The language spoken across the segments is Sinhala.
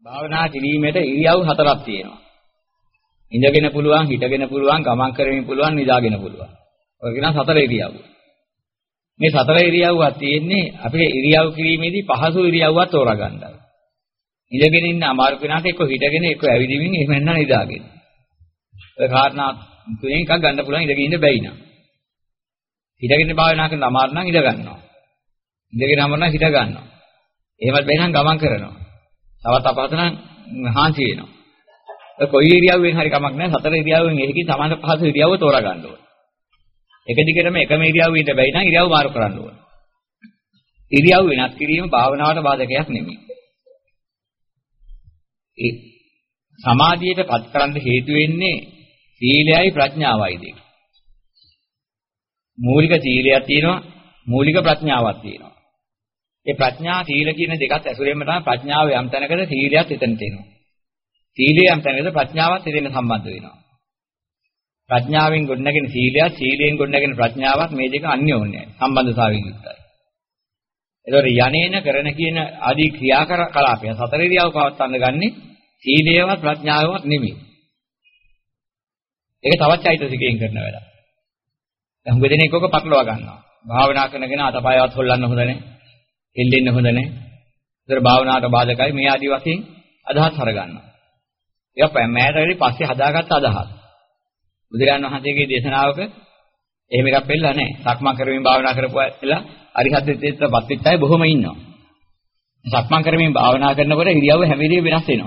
භාවනා කිරීමේට ඉරියව් හතරක් තියෙනවා. ඉඳගෙන පුළුවන්, හිටගෙන පුළුවන්, ගමන් කරමින් පුළුවන්, නිදාගෙන පුළුවන්. ඔය කියන සතර ඉරියව්. මේ සතර ඉරියව්වක් තියෙන්නේ අපේ ඉරියව් කිරීමේදී පහසු ඉරියව්වක් තෝරාගන්නයි. ඉඳගෙන ඉන්න අමාරු කෙනාට එක්ක හිටගෙන එක්ක ඇවිදින්මින් එහෙම නැත්නම් නිදාගෙන. ඔය කාරණා තුනෙන් එකක් ගන්න පුළුවන් ඉඳගෙන ඉන්න බැයි නම්. හිටගෙන භාවනා කරන අමාරු නම් ඉඳ ගන්නවා. ඉඳගෙන අමාරු නම් හිට ගන්නවා. එහෙමත් බැයි නම් ගමන් කරනවා. තවත් අපහසු නම් හාන්සි වෙනවා. ඔය කොයි ඉරියව්වෙන් හරි කමක් නැහැ. සතර ඉරියව්වෙන් එකකින් සමාන පහසු ඉරියව්ව තෝරා ගන්න ඕනේ. එක දිගටම එකම ඉරියව්වෙ ඉඳ බැයි නම් ඉරියව් මාරු කරන්න ඕනේ. ඉරියව් වෙනස් කිරීම භාවනාවට බාධකයක් නෙමෙයි. ඒ සමාධියට පත් කරන්න හේතු වෙන්නේ සීලයයි ප්‍රඥාවයි දෙක. මූලික සීලයක් තියෙනවා, මූලික ප්‍රඥාවක් තියෙනවා. ඒ ප්‍රඥා සීල කියන දෙකත් ඇසුරෙන්ම තමයි ප්‍රඥාව යම් තැනකද සීලයත් එතන තියෙනවා. සීලය යම් තැනකද ප්‍රඥාවත් එතන සම්බන්ධ වෙනවා. ප්‍රඥාවෙන් ගොඩනගෙන සීලයත්, සීලයෙන් ගොඩනගෙන ප්‍රඥාවත් මේ දෙක අන්‍යෝන්‍යයි, සම්බන්ධතාවයෙන් යුක්තයි. ඒතකොට යන්නේන කරන කියන ආදී ක්‍රියාකලාපය සතර ඉරියව් පවත්වන්න ගන්නේ සීලයවත් ප්‍රඥාවවත් නෙමෙයි. ඒක තවත් චෛතසිකයෙන් කරන වැඩක්. දැන් හුඟ දෙනෙක් ඔක පටලවා ගන්නවා. භාවනා කරනගෙන අතපයවත් හොල්ලන්න හොඳ නැහැ. හෙල්ලෙන්න හොඳ නැහැ. ඒතර භාවනාවට බාධකයි මේ ආදී වශයෙන් අදහස් හරගන්නවා. ඒක මෑතකදී පස්සේ හදාගත්ත අදහස්. බුදුරජාණන් වහන්සේගේ දේශනාවක එහෙම එකක් වෙලා නැහැ. සක්මන් කරමින් භාවනා කරපුවා අරිහත් ත්‍ත්වයටපත් වෙච්ච අය බොහොම ඉන්නවා. සක්මන් කරමින් භාවනා කරනකොට ඉරියව්ව හැම වෙලේම වෙනස් වෙනවා.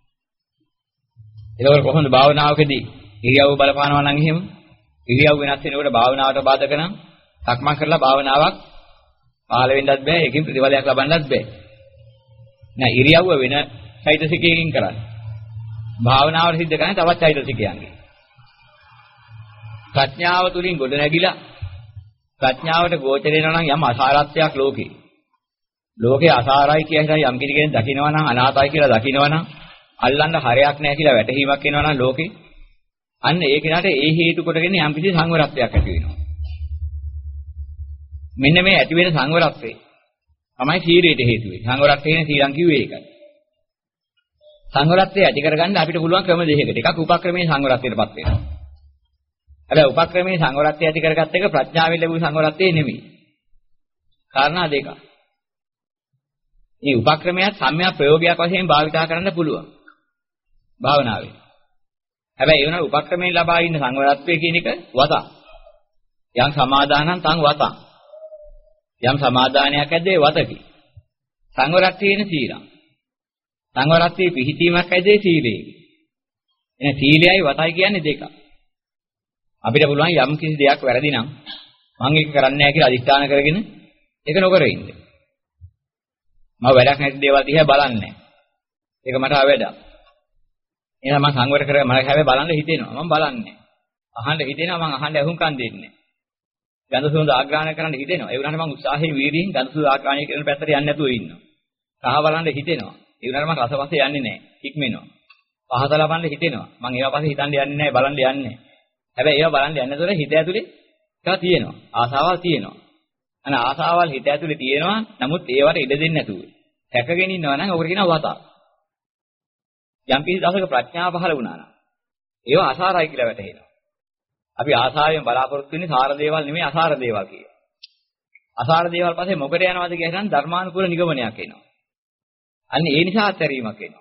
ඒකවල කොහොමද භාවනාවකදී ඉරියව්ව බලපානවා නම් එහෙම ඉරියව් වෙනස් වෙනකොට භාවනාවට බාධක නම් සක්මන් කරලා භාවනාවක් පහළ වෙන්නත් බෑ, ඒකෙන් ප්‍රතිඵලයක් ලබන්නත් බෑ. නෑ ඉරියව්ව වෙන චෛතසිකයකින් කරන්නේ. භාවනාවට සිද්ධ කරන්නේ තවත් චෛතසිකයන්ගෙන්. ප්‍රඥාව තුලින් ගොඩ නැගිලා ප්‍රඥාවට ගෝචර වෙනවා නම් යම් අසාරත්වයක් ලෝකේ. ලෝකේ අසාරයි කියලා යම් කෙනෙක් දකිනවා නම් අනාතයි කියලා දකිනවා නම් අල්ලන්න හරයක් නැහැ කියලා වැටහීමක් එනවා නම් ලෝකේ අන්න ඒ කෙනාට ඒ හේතු කොටගෙන යම් කිසි සංවරත්වයක් ඇති වෙනවා. මෙන්න මේ ඇති වෙන සංවරත්වය තමයි සීලයට හේතු වෙන්නේ. සංවරත්වයෙන් සීලං කිව්වේ ඒකයි. සංවරත්වය ඇති කරගන්න අපිට පුළුවන් ක්‍රම දෙකකට. එකක් උපක්‍රමයේ සංවරත්වයටපත් වෙනවා. හැබැයි උපක්‍රමයේ සංවරත්වය ඇති කරගත්ත එක ප්‍රඥාවෙන් ලැබුණු සංවරත්වය නෙමෙයි. කාරණා දෙකක්. මේ උපක්‍රමයක් සම්‍යක් ප්‍රයෝගයක් වශයෙන් භාවිතා කරන්න පුළුවන්. භාවනාවේ. හැබැයි ඒ වුණා උපක්‍රමයෙන් ලබා ඉන්න සංවරත්වය කියන එක වතක්. යම් සමාදානං තං වතං. යම් සමාදානයක් ඇද්දේ වතකි. සංවරත්වයේන සීලං. සංවරත්වයේ පිහිටීමක් ඇද්දේ සීලයේ. එන සීලයයි වතයි කියන්නේ දෙකක්. අපිට පුළුවන් යම් කිසි දෙයක් වැරදි නම් මම ඒක කරන්නේ නැහැ කියලා අදිස්ථාන කරගෙන ඒක නොකර ඉන්න. මම වැඩක් නැති දේවල් දිහා බලන්නේ නැහැ. ඒක මට අවැඩක්. එහෙනම් මම සංවර කරගෙන මම හැබැයි බලන්න හිතෙනවා. මම බලන්නේ. අහන්න හිතෙනවා මම අහන්න අහුම්කම් දෙන්නේ. ගඳ සුවඳ ආග්‍රහණය කරන්න හිතෙනවා. ඒ වුණාට මම උත්සාහයෙන් වීර්යයෙන් ගඳ සුවඳ ආග්‍රහණය කරන පැත්තට යන්නේ නැතුව ඉන්නවා. රහ බලන්න හිතෙනවා. ඒ වුණාට මම රසපස්සේ යන්නේ නැහැ. ඉක්මෙනවා. පහස ලබන්න හිතෙනවා. මම ඒවා පස්සේ හිතන්න යන්නේ නැහැ, බලන්න යන්නේ නැහැ. හැබැයි ඒවා බලන්න යන්නේ නැතොර හිත ඇතුලේ ඒවා තියෙනවා. ආසාවල් තියෙනවා. අන ආසාවල් හිත ඇතුලේ තියෙනවා. නමුත් ඒවට ඉඩ දෙන්නේ නැතුව. හැකගෙන ඉන්නවා නම් ඔකට කියනවා වතා. යම් කිසි දවසක ප්‍රඥාව පහළ වුණා නම් ඒවා අසාරයි කියලා වැටහෙනවා. අපි ආසාවෙන් බලාපොරොත්තු වෙන්නේ සාර දේවල් නෙමෙයි අසාර දේවල් කියලා. අසාර දේවල් පස්සේ මොකට යනවද කියලා නම් ධර්මානුකූල නිගමනයක් එනවා. අන්න ඒ නිසා අත්හැරීමක් එනවා.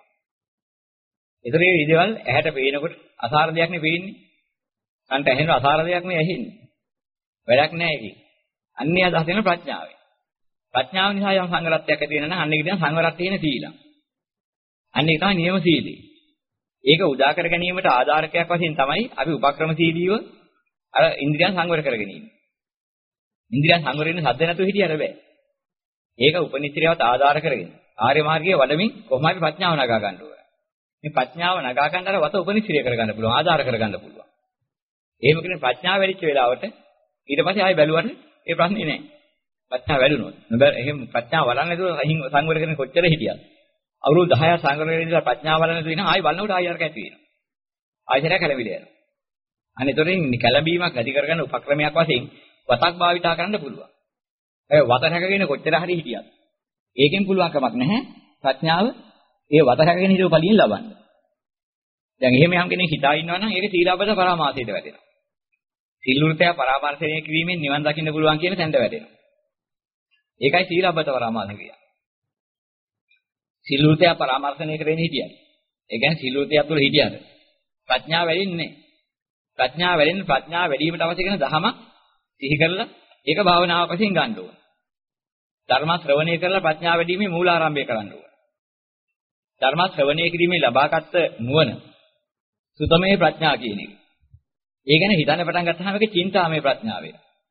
ඒතර මේ දේවල් ඇහැට පේනකොට අසාර දෙයක් නේ පේන්නේ. කන්ට ඇහෙන අසාර දෙයක් නේ ඇහෙන්නේ. වැඩක් නැහැ ඒකේ. අන්නේ අදහස් වෙන ප්‍රඥාවෙන්. ප්‍රඥාව නිසා යම් සංවරත්වයක් ඇති වෙනවා නම් අන්න ඒක කියන සංවරත්වයේන සීලං. අන්න ඒක තමයි නියම සීලය. ඒක උදා කර ගැනීමට ආධාරකයක් වශයෙන් තමයි අපි උපක්‍රමශීලීව අර ඉන්ද්‍රියන් සංවර කරගෙන ඉන්නේ. ඉන්ද්‍රියන් සංවර වෙන්න සද්ද නැතුව හිටියර බෑ. ඒක උපනිශ්‍රයවත් ආධාර කරගෙන ආර්ය මාර්ගයේ වඩමින් කොහොම හරි ප්‍රඥාව නගා ගන්න ඕන. මේ ප්‍රඥාව නගා ගන්න අර වත උපනිශ්‍රය කරගන්න පුළුවන්, ආධාර කරගන්න පුළුවන්. එහෙම කියන ප්‍රඥාව වැඩිච්ච වෙලාවට ඊට පස්සේ ආයෙ බැලුවට ඒ ප්‍රශ්නේ නෑ. ප්‍රඥාව වැඩුණොත්. නබර එහෙම ප්‍රඥාව වලන්නේ නැතුව සංවර කරගෙන කොච්චර හිටියද? අවුරුදු 10ක් සංවර කරගෙන ඉඳලා ප්‍රඥාව වලන්නේ නැතුව ඉන්න ආයෙ බලනකොට ආයෙ අරක ඇති වෙනවා. ආයෙත් කැළඹිලා යනවා. අනිතොරින් කැළඹීමක් ඇති කරගන්න උපක්‍රමයක් වශයෙන් වතක් භාවිතා කරන්න පුළුවන්. ඒ වත රැකගෙන කොච්චර හරි හිටියද? ඒකෙන් පුළුවන් කමක් නැහැ ප්‍රඥාව ඒ වත රැකගෙන හිටව පළියෙන් ලබන්න. දැන් එහෙම යම් කෙනෙක් හිතා ඉන්නවා නම් ඒක සීලබ්බත පරාමාසයට වැටෙනවා. සිල්වෘතය පරාමර්ශණය කිරීමෙන් නිවන් දකින්න පුළුවන් කියන තැනට වැටෙනවා. ඒකයි සීලබ්බත පරාමාස කියන්නේ. සිල්වෘතය පරාමර්ශණය කරගෙන හිටියද. ඒ කියන්නේ සිල්වෘතය තුළ හිටියද ප්‍රඥාව වැඩින්නේ නැහැ. ප්‍රඥාව වැඩෙන්න ප්‍රඥාව වැඩි වීමට අවශ්‍ය කරන දහම සිහි කරලා ඒක භාවනාවක් වශයෙන් ගන්න ඕන. ධර්ම ශ්‍රවණය කරලා ප්‍රඥාව වැඩි වීමේ මූලාරම්භය කරන්න ඕන. ධර්ම ශ්‍රවණය කිරීමේ ලබාගත් නුවණ සුතමේ ප්‍රඥා කියන එක. ඒ කියන්නේ හිතන්න පටන් ගත්තාම ඒක චින්තාමේ ප්‍රඥාවය.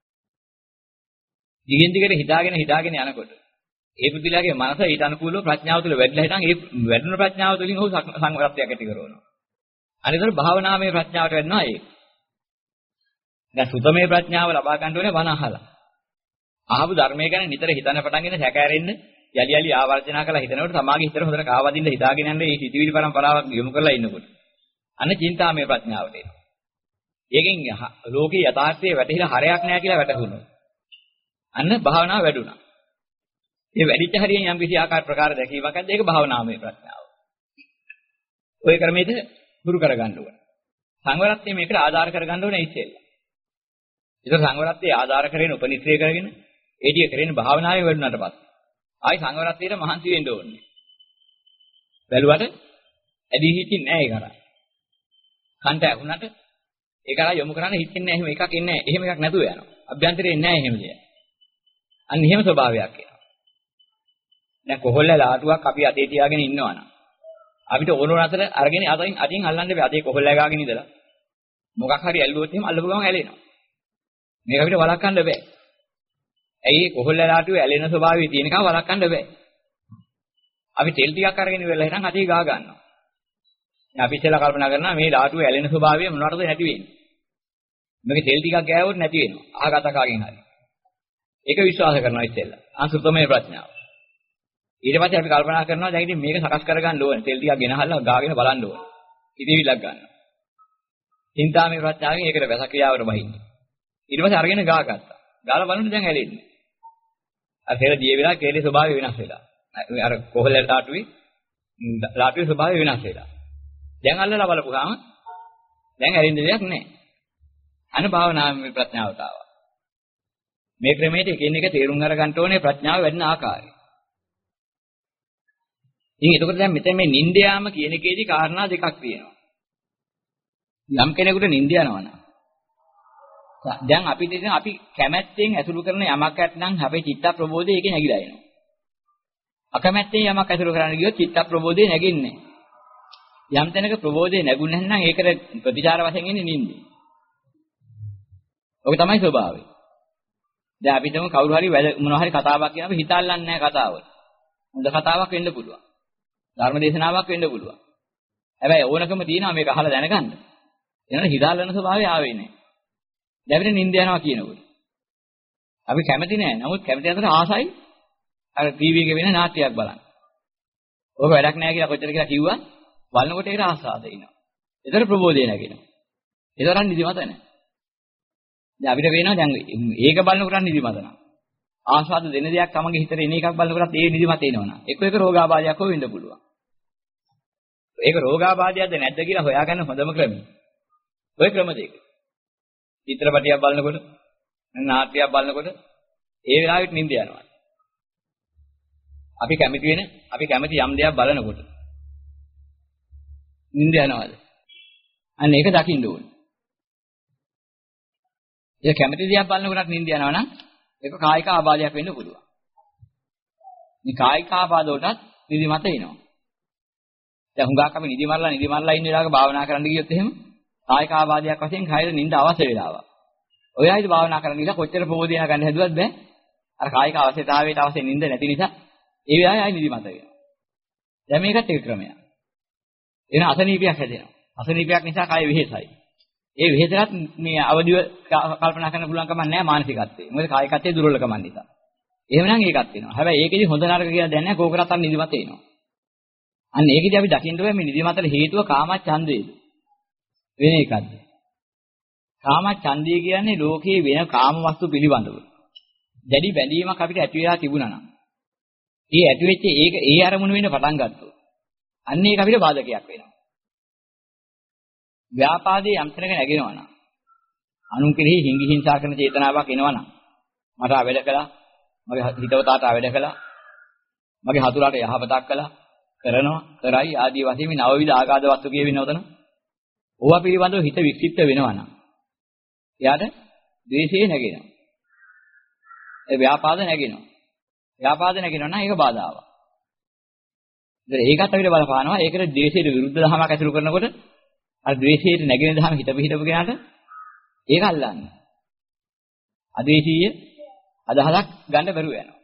දිගින් දිගට හිතාගෙන යනකොට ඒ පුදුලයාගේ මනස ඊට අනුකූලව ප්‍රඥාව තුළ වැඩිලා හිටන් ඒ වැඩුණු ප්‍රඥාව තුළින් ඔහු සංවරත්වයක් ඇති කරනවා. අනිතර භාවනාමය ප්‍රඥාවට වෙනවා ඒක. දැන් සුතමේ ප්‍රඥාව ලබා ගන්න ඕනේ වන අහලා. අහපු ධර්මයේ ගැන නිතර හිතන පටන්ගෙන සැකෑරෙන්න යලි ආවර්ජනා කරලා හිතනකොට සමාගයේ හිතන හොඳට කාවදින්න හිතාගෙන යන්නේ මේ සිතිවිලි පරම්පරාවක් යොමු කරලා ඉන්නකොට. අන්න චින්තාමය ප්‍රඥාවට එනවා. ඒකෙන් ලෝකේ යථාර්ථයේ වැටහිලා හරයක් නැහැ කියලා වැටහුණා. අන්න භාවනාව වැඩුණා. මේ වැඩිච්ච හරියෙන් යම් කිසි ආකාර ප්‍රකාර දැකීමක් ඇද්ද ඒක භාවනාමය ප්‍රඥාව. ඔය ක්‍රමයේද දුරු කරගන්න ඕන. සංවරත්වයේ මේකට ආධාර කරගන්න ඕනේ ඉතින්. ඒක සංවරත්වයේ ආධාර කරගෙන උපනිශ්‍රය කරගෙන ඒ ටික කරගෙන භාවනාවේ වැඩුණාට පස්සේ ආයි සංවරත්වයට මහන්සි වෙන්න ඕනේ. බැලුවට ඇදී හිටින්නේ නැහැ ඒක කරා. කන්ට ඇහුණට ඒක කරා යොමු කරන්න හිටින්නේ නැහැ. එහෙම එකක් ඉන්නේ නැහැ. එහෙම එකක් නැතුව යනවා. අභ්‍යන්තරේ නැහැ එහෙම දෙයක්. අන්න එහෙම ස්වභාවයක් එනවා. දැන් කොහොල්ල ලාටුවක් අපි අතේ තියාගෙන ඉන්නවනම් අපිට ඕන අතර අරගෙන අතින් අල්ලන්න බෑ. අතේ කොහොල්ල ගාගෙන ඉඳලා මොකක් හරි ඇල්ලුවොත් එහෙම අල්ලපු ගමන් ඇලෙනවා. මේක අපිට වළක්වන්න බෑ. ඇයි කොහොල්ල ලාටුවේ ඇලෙන ස්වභාවය තියෙනකම් වළක්වන්න බෑ. අපි තෙල් ටිකක් අරගෙන ඉවරලා හිටන් අතේ ගා ගන්නවා. දැන් අපි ඉතලා කල්පනා කරනවා මේ ලාටුවේ ඇලෙන ස්වභාවය මොනවටද නැති වෙන්නේ. මේක තෙල් ටිකක් ගෑවොත් නැති වෙනවා. අහගත කාගෙන් හරි. ඒක විශ්වාස කරනවා ඉතින්ලා. අසුතමේ ප්‍රඥාව. ඊට පස්සේ අපි කල්පනා කරනවා දැන් ඉතින් මේක සකස් කරගන්න ඕනේ. තෙල් ටිකක් ගෙනහල්ලා ගාගෙන බලන්න ඕනේ. ඉතිවිලක් ගන්නවා. චින්තාමේ ප්‍රඥාවෙන් ඒකට වැස ක්‍රියාවට බහින්නේ. ඊට පස්සේ අරගෙන ගාගත්තා. ගාලා බලන්න දැන් ඇලෙන්නේ. අර තෙල් දිය වෙලා කේලේ ස්වභාවය වෙනස් වෙලා. අර කොහොල්ල ලාටුවේ ස්වභාවය වෙනස් වෙලා. දැන් අල්ලලා බලපුවාම දැන් ඇලෙන්න දෙයක් නැහැ. අන භාවනාවේ ප්‍රඥාවට ආවා. මේ ක්‍රමයට එකින් එක තේරුම් අරගන්න ඕනේ ප්‍රඥාව වැඩින ආකාරය. ඉතින් එතකොට දැන් මෙතන මේ නිින්ද යාම කියන එකේදී කාරණා දෙකක් තියෙනවා. යම් කෙනෙකුට නිින්ද යනවා නම් දැන් අපි කැමැත්තෙන් ඇසුරු කරන යමක් නැත්නම් අපේ චිත්ත ප්‍රබෝධය ඒකේ නැగిලා එනවා. අකමැත්තෙන් යමක් ඇසුරු කරන්න ගියොත් චිත්ත ප්‍රබෝධය නැගින්නේ නැහැ. යම් තැනක ප්‍රබෝධය නැගුණ නැත්නම් ඒකට ප්‍රතිචාර වශයෙන් එන්නේ නිින්දේ. ඔක තමයි ස්වභාවය. දැන් අපි හිතමු කවුරු හරි මොනවා හරි කතාවක් කියන අපි හිතල්ලන්නේ නැහැ කතාව. හොඳ කතාවක් වෙන්න පුළුවන්. ධර්ම දේශනාවක් වෙන්න පුළුවන්. හැබැයි ඕනකම තියෙනවා මේක අහලා දැනගන්න. එනනම් හිතල්ලන ස්වභාවය ආවේ නැහැ. දැන් අපිට නිින්ද යනවා කියනකොට. අපි කැමති නැහැ. නමුත් කැමති අතර ආසයි අර ටීවී එකේ වෙන නාට්‍යයක් බලන්න. ඕක වැඩක් නැහැ කියලා කොච්චර කියලා කිව්වා බලනකොට ඒකට ආසාද එනවා. ඒතර ප්‍රබෝධය නැගෙනවා. ඒතරම් නිදිමත නැහැ. දැන් අපිට වෙනවා දැන් ඒක බලනකොට නිදිමත නැහැ. ආස්වාද දෙන දෙයක් තමගේ හිතේ එන එකක් බලනකොට ඒ නිදිමත එනවනම් එක රෝගාබාධයක් හො වෙන්න පුළුවන්. ඒක රෝගාබාධයක්ද නැද්ද කියලා හොයාගන්න හොඳම ක්‍රමය. ওই ක්‍රම දෙක. චිත්‍රපටියක් බලනකොට නාට්‍යයක් බලනකොට ඒ වෙලාවෙත් නිින්ද යනවා. අපි කැමති යම් දෙයක් බලනකොට නිින්ද යනවාද? අන්න ඒක දකින්න ඕනේ. ඒ කැමති දෙයක් බලනකොටත් නිින්ද යනවා නම් ඒක කායික ආබාධයක් වෙන්න පුළුවන්. මේ කායික ආබාධ වලටත් නිදිමත එනවා. දැන් හුඟක් අපි නිදිමරලා ඉන්න වෙලාවක භාවනා කරන්න ගියොත් එහෙම කායික ආබාධයක් වශයෙන් කයර නිින්ද අවශ්‍ය වෙලාවක්. ඔය ආයිත් භාවනා කරන්න ගිහලා කොච්චර ප්‍රබෝධය ගන්න හැදුවත් බෑ. අර කායික අවශ්‍යතාවයට අවශ්‍ය නිින්ද නැති නිසා ඒ වෙලාවේ ආයි නිදිමත වෙනවා. දැන් මේකත් එක ක්‍රමයක්. එන අසනීපයක් හැදෙනවා. අසනීපයක් නිසා කය වෙහෙසයි. ඒ වෙහෙසකට මේ අවදිව කල්පනා කරන්න පුළුවන් කමක් නැහැ මානසිකත්වයේ. මොකද කායිකත්වයේ දුර්වලකම නිසා. එහෙමනම් ඒකත් වෙනවා. හැබැයි ඒකෙදි හොඳ නරක කියලා දැනන්නේ නැහැ කෝකරත් අන්න නිදිමත එනවා. අන්න ඒකෙදි අපි දකින්න ඕනේ මේ නිදිමතට හේතුව කාමච්ඡන්දේද වෙන එකක්ද? කාමච්ඡන්දය කියන්නේ ලෝකයේ වෙන කාම වස්තු පිළිබඳව දැඩි බැඳීමක් අපිට ඇති වෙලා තිබුණා නම්. ඒ ඇති වෙච්ච ඒක ඒ අරමුණු වෙන්න පටන් ගත්තොත් අන්න ඒක අපිට බාධකයක් වෙනවා. ව්‍යාපාදයේ යම් තැනක නැගෙනවා නම් අනුන් කෙරෙහි හිඟි හිංසා කරන චේතනාවක් එනවා නම් මට අවැඩ කළා, මගේ හිතවතාට අවැඩ කළා, මගේ හතුරාට යහපතක් කළා, කරනවා, කරයි ආදී වශයෙන් මේ නවවිධ ආගාද වස්තු කියවෙන උතන. ඕවා පිළිබඳව හිත වික්ෂිප්ත වෙනවා නම් එයාට ද්වේෂය නැගෙනවා. ඒ ව්‍යාපාද නැගෙනවා. ව්‍යාපාද නැගෙනවා නම් ඒක බාධාවක්. ඒකත් අපිට බලපානවා. ඒකට ද්වේෂයට විරුද්ධ ධර්මයක් ඇසුරු කරනකොට අර ද්වේෂයට නැගෙන ධර්ම හිතපු කෙනාට ඒක අල්ලන්නේ. අද්වේෂීය අදහසක් ගන්න බැරුව යනවා.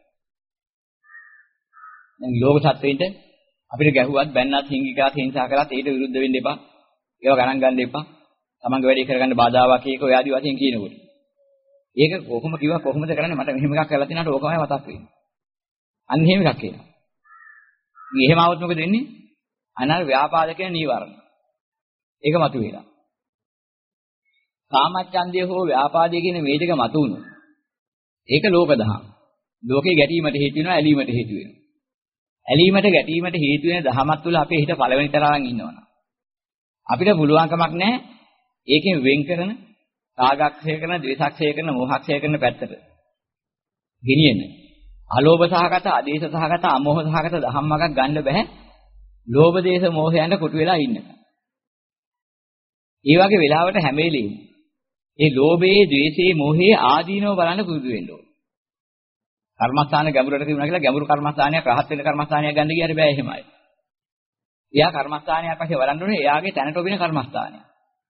දැන් ලෝක සත්වයින්ට අපිට ගැහුවත් බැන්නත් හිංගිකාත් හිංසා කරත් ඊට විරුද්ධ වෙන්න එපා. ඒව ගණන් ගන්න එපා. තමන්ගේ වැඩේ කරගන්න බාධාවක් ඒක ඔය ආදි වශයෙන් කියනකොට. ඒක කොහොම කිව්වා කොහොමද කරන්නේ මට මෙහෙම එකක් කරලා තිනාට ඕකමයි මතක් වෙන්නේ. අන්න එහෙම එකක් කියනවා. ඉතින් එහෙම આવොත් මොකද වෙන්නේ? අනාර ව්‍යාපාද කියන නීවරණ. ඒක මතුවෙලා. කාමච්ඡන්දය හෝ ව්‍යාපාදය කියන මේ දෙක මතුවුණොත් ඒක ලෝක දහම්. ලෝකේ ගැටීමට හේතු වෙනවා, ඇලීමට හේතු වෙනවා. ඇලීමට ගැටීමට හේතු වෙන දහමත් තුළ අපේ හිත පළවෙනි තරම් ඉන්නවනම් අපිට පුළුවන්කමක් නැහැ ඒකෙන් වෙන් කරන රාගක්ෂය කරන, ද්වේෂක්ෂය කරන, මෝහක්ෂය කරන පැත්තට ගෙනියන්න. අලෝභ සහගත, ආදේශ සහගත, අමෝහ සහගත ධම්මයක් ගන්න බෑ. ලෝභ දේශ මෝහයන්ට කොටු වෙලා ඉන්න. ඒ වගේ වෙලාවට හැම වෙලෙම ඒ ලෝභයේ, ද්වේෂයේ, මෝහයේ ආදීනව බලන්න පුරුදු වෙන්න ඕන. කර්මස්ථාන ගැඹුරට තිබුණා කියලා ගැඹුරු කර්මස්ථානයක් රහත් වෙන කර්මස්ථානයක් ගන්න ගියාට බෑ එහෙමයි. එයා කර්මස්ථානයක් වශයෙන් වඩන්න ඕනේ එයාගේ තැනට ඔබින කර්මස්ථානයක්.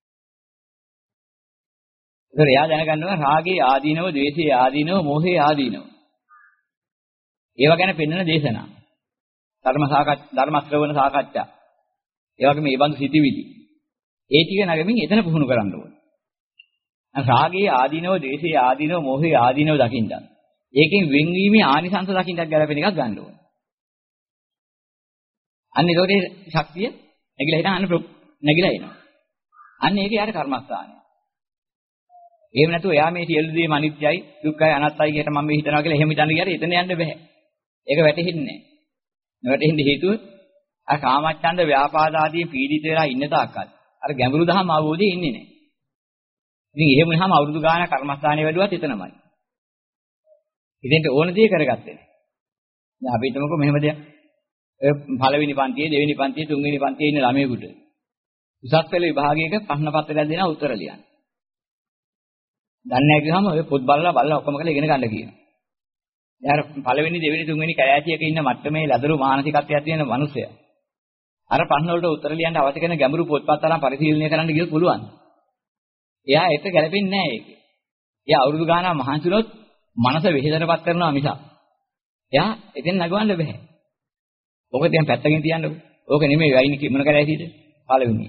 ඒතර එයා දැනගන්න ඕන රාගයේ ආදීනව, ද්වේෂයේ ආදීනව, මෝහයේ ආදීනව. ඒවා ගැන පෙන්වන දේශනා. ධර්ම ශ්‍රවණ සාකච්ඡා. ඒ වගේම මේ බඳු සිටිවිලි. ඒ ටික නැගෙමින් එතන පුහුණු කරන්න ඕනේ. රාගයේ ආදීනව, ද්වේෂයේ ආදීනව, මෝහයේ ආදීනව දකින්න. ඒකෙන් වෙන්වීමේ ආනිසංස දකින්නක් ගැලපෙන එකක් ගන්න ඕනේ. අන්න ඒකේ ශක්තිය නැగిලා හිටන් අන්න නැగిලා එනවා. අන්න ඒක යාට කර්මස්ථානය. එහෙම නැතුව එයා මේ සියලු දේම අනිත්‍යයි, දුක්ඛයි, අනාත්තයි කියලා මම මේ හිතනවා කියලා එහෙම හිතන්න ගියාට එතන යන්න බෑ. ඒක වැටහෙන්නේ නැහැ. වැටහෙන්න හේතුව අර කාමච්ඡන්ද ව්‍යාපාද ආදී පීඩිත වෙලා ඉන්න තාක්කල් අර ගැඹුරු දහම අවබෝධය ඉන්නේ නැහැ. ඉතින් එහෙම වුණාම අවුරුදු ගානක් කර්මස්ථානයේ වැඩුවත් එතනමයි. ඉතින් ඕන දේ කරගත්තේ නැහැ. දැන් අපි හිතමුකෝ මෙහෙම දෙයක්. පළවෙනි පන්තියේ, දෙවෙනි පන්තියේ, තුන්වෙනි පන්තියේ ඉන්න ළමයෙකුට උසස් පෙළ විභාගයක ප්‍රශ්න පත්‍රයක් දෙනවා උත්තර ලියන්න. දන්නේ නැහැ කිව්වම ඔය පොත් බලලා ඔක්කොම කරලා ඉගෙන ගන්න කියනවා. යාර පළවෙනි, දෙවෙනි, තුන්වෙනි කැලෑචියක ඉන්න මට්ටමේ ලදරු මානසිකත්වයක් තියෙන මිනිස්සයා. අර ප්‍රශ්න වලට උත්තර ලියන්න අවශ්‍ය කරන ගැඹුරු පොත්පත් අරන් පරිශීලනය කරන්න ගියොත් පුළුවන්. එයා ඒක ගැලපෙන්නේ නැහැ ඒක. එයා අවුරුදු ගානක් මහන්සි වුණොත් මනස වෙහෙසටපත් කරනවා මිසක්. එයා එතෙන් නගවන්න බෑ. ඔක දැන් පැත්තකින් තියන්නකො. ඕක නෙමෙයි වයින් මොන කැලෑසියද? පළවෙනි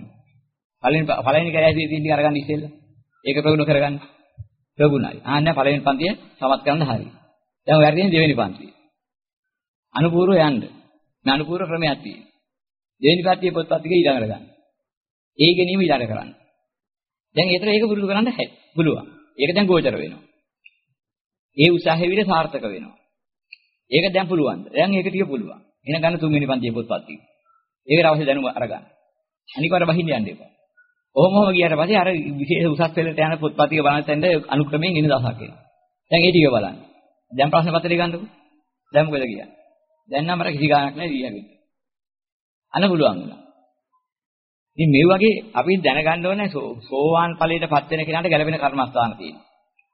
කැලෑසිය තියෙන ටික අරගන්න ඉස්සෙල්ලා. ඒක ප්‍රගුණ කරගන්න. ප්‍රගුණයි. ආන්න පළවෙනි පන්තිය සමත් කරන්න හරියි. දැන් ඔය හරියන්නේ දෙවෙනි පන්තිය. අනුපූර්ව යන්න. මේ අනුපූර්ව ක්‍රමයක් තියෙනවා. දෙවෙනි පන්තියේ පොත්පත් ටික ඊළඟට ගන්න. ඒ ගැනීම ඊළඟට කරන්න. දැන් ඒතර ඒක පුරුදු කරන්න පුළුවන්. ඒක දැන් ගෝචර වෙනවා. ඒ උත්සාහය විතර සාර්ථක වෙනවා. ඒක දැන් පුළුවන්ද? දැන් ඒක ටික පුළුවන්. එහෙනම් ගන්න තුන්වෙනි පන්තියේ පොත්පත් ටික. ඒකට අවශ්‍ය දැනුම අරගන්න. අනිකවට බහින්න යන්න එපා. ඔහොමම ගියාට පස්සේ අර විශේෂ උසස් පෙළට යන පොත්පත් ටික බලන්න තැන්න අනුක්‍රමයෙන් ඉන්න දවසක් එනවා. දැන් ඒ ටික බලන්න. දැන් ප්‍රශ්න පත්‍රය ගන්නකො. දැන් මොකද කියන්නේ? දැන් නම් අර කිසි ගාණක් නැහැ ඊයගෙන්. අන්න පුළුවන් වුණා. ඉතින් මේ වගේ අපි දැනගන්න ඕනේ සෝවාන් ඵලයට පත් වෙන කෙනාට ගැළපෙන කර්මස්ථාන තියෙනවා.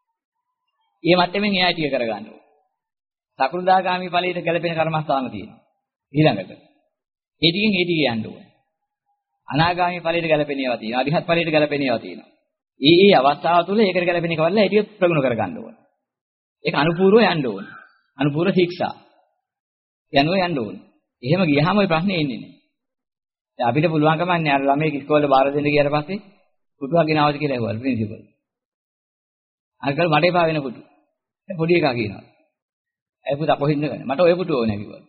ඊ මට්ටමින් එයා ටික කරගන්න ඕනේ. සකෘදාගාමි ඵලයට ගැළපෙන කර්මස්ථාන තියෙනවා. ඊළඟට. ඒ ටිකෙන් ඒ ටික යන්න ඕනේ. අනාගාමි ඵලයට ගැළපෙන ඒවා තියෙනවා. අරිහත් ඵලයට ගැළපෙන ඒවා තියෙනවා. ඒ අවස්ථාව තුළ ඒකට ගැළපෙන එක වල ඒ ටික ප්‍රගුණ කරගන්න ඕනේ. ඒක අනුපූර්ව යන්න ඕනේ. අනුපූර්ව ශික්ෂා. යනවා යන්න ඕනේ. එහෙම ගියහම ওই ප්‍රශ්නේ එන්නේ නැහැ. දැන් අපිට පුළුවන්කම නැහැ අර ළමයි ඉස්කෝලේ බාර දෙන්න ගියාට පස්සේ පුතුවා ගෙනාවද කියලා ඇහුවා ප්‍රින්සිපල්. අංකල් මට එපා වෙන පුතු. දැන් පොඩි එකා කියනවා. ඒ පුතා කොහෙන්ද ගන්නේ? මට ඔය පුතු ඕනේ කිව්වා.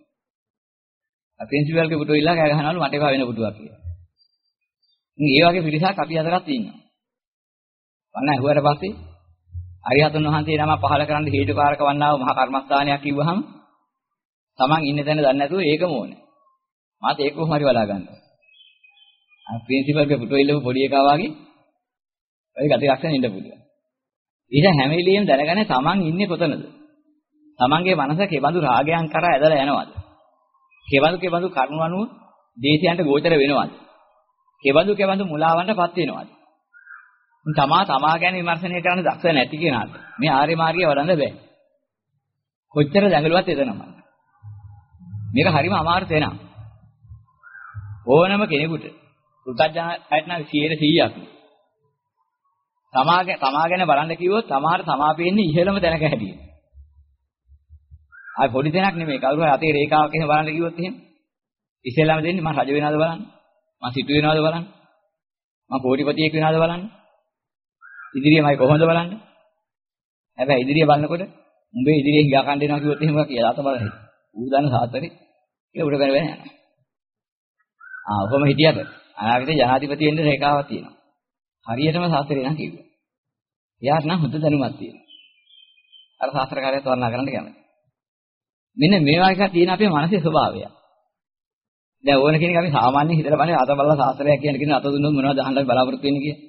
ආ ප්‍රින්සිපල්ගේ පුතු ඉල්ලා කෑ ගහනවලු මට එපා වෙන පුතුවා කියලා. ඉතින් ඒ වගේ පිරිසක් අපි අතරත් ඉන්නවා. වන්න ඇහුවට පස්සේ අරිහතුන් වහන්සේ නම පහල කරන්න හේතුකාරක වන්නා වූ මහා කර්මස්ථානයක් කිව්වහම Taman ඉන්න තැන දන්නේ නැතුව ඒකම ඕනේ. මාත් ඒක කොහොම හරි බලා ගන්නවා. අර ප්‍රින්සිපල් ගේ පුටු ඉල්ලපු පොඩි එකා වගේ ඔය ගති ලක්ෂණ ඉන්න පුළුවන්. ඊට හැම වෙලෙම දැනගන්නේ තමන් ඉන්නේ කොතනද? තමන්ගේ මනස කෙබඳු රාගයන් කරා ඇදලා යනවද? කෙබඳු කරුණු අනුව දේශයන්ට ගෝචර වෙනවද? කෙබඳු මුලාවන්ටපත් වෙනවද? තමා ගැන විමර්ශනය කරන්න දක්ෂ නැති කෙනාට මේ ආර්ය මාර්ගය වඩන්න බෑ. කොච්චර දැඟලුවත් එතනම. මේක හරිම අමාරු තැනක්. ඕනම කෙනෙකුට පුතඥයන් 100%ක් තමා ගැන බලන්න කිව්වොත් තමාට තමා පේන්නේ ඉහළම තැනක හැටියට. ආයි පොඩි තැනක් නෙමෙයි. කවුරු හරි අතේ රේඛාවක් එහෙම බලන්න කිව්වොත් එහෙම ඉස්සෙල්ලාම දෙන්නේ මම රජ වෙනවද බලන්න. මම සිටු වෙනවද බලන්න. මම කෝටිපතියෙක් වෙනවද බලන්න. ඉදිරියමයි කොහොමද බලන්න. හැබැයි ඉදිරිය බලනකොට උඹේ ඉදිරියේ හිඟා කන්න දෙනවා කිව්වොත් එහෙම කියලා අත බලයි. ඌ දන්න සාතරේ ඒක උඩ කරගෙන යනවා. ඔහොම හිටියට අනාගතේ ජනාධිපති වෙන්න රේඛාවක් තියෙනවා. හරියටම සාතරේ නම් කිව්වා. එයාට නම් හොඳ දැනුමක් තියෙනවා. අර සාස්ත්‍රකාරයත් වර්ණනා කරන්න කැමති. මෙන්න මේ වගේ එකක් තියෙන අපේ මනසේ ස්වභාවය. දැන් ඕන කෙනෙක් අපි සාමාන්‍යයෙන් හිතලා බලන්නේ අත බලලා සාස්ත්‍රයක් කියන අත දුන්නොත් මොනවද අහන්න බලාපොරොත්තු වෙන්නේ කියලා.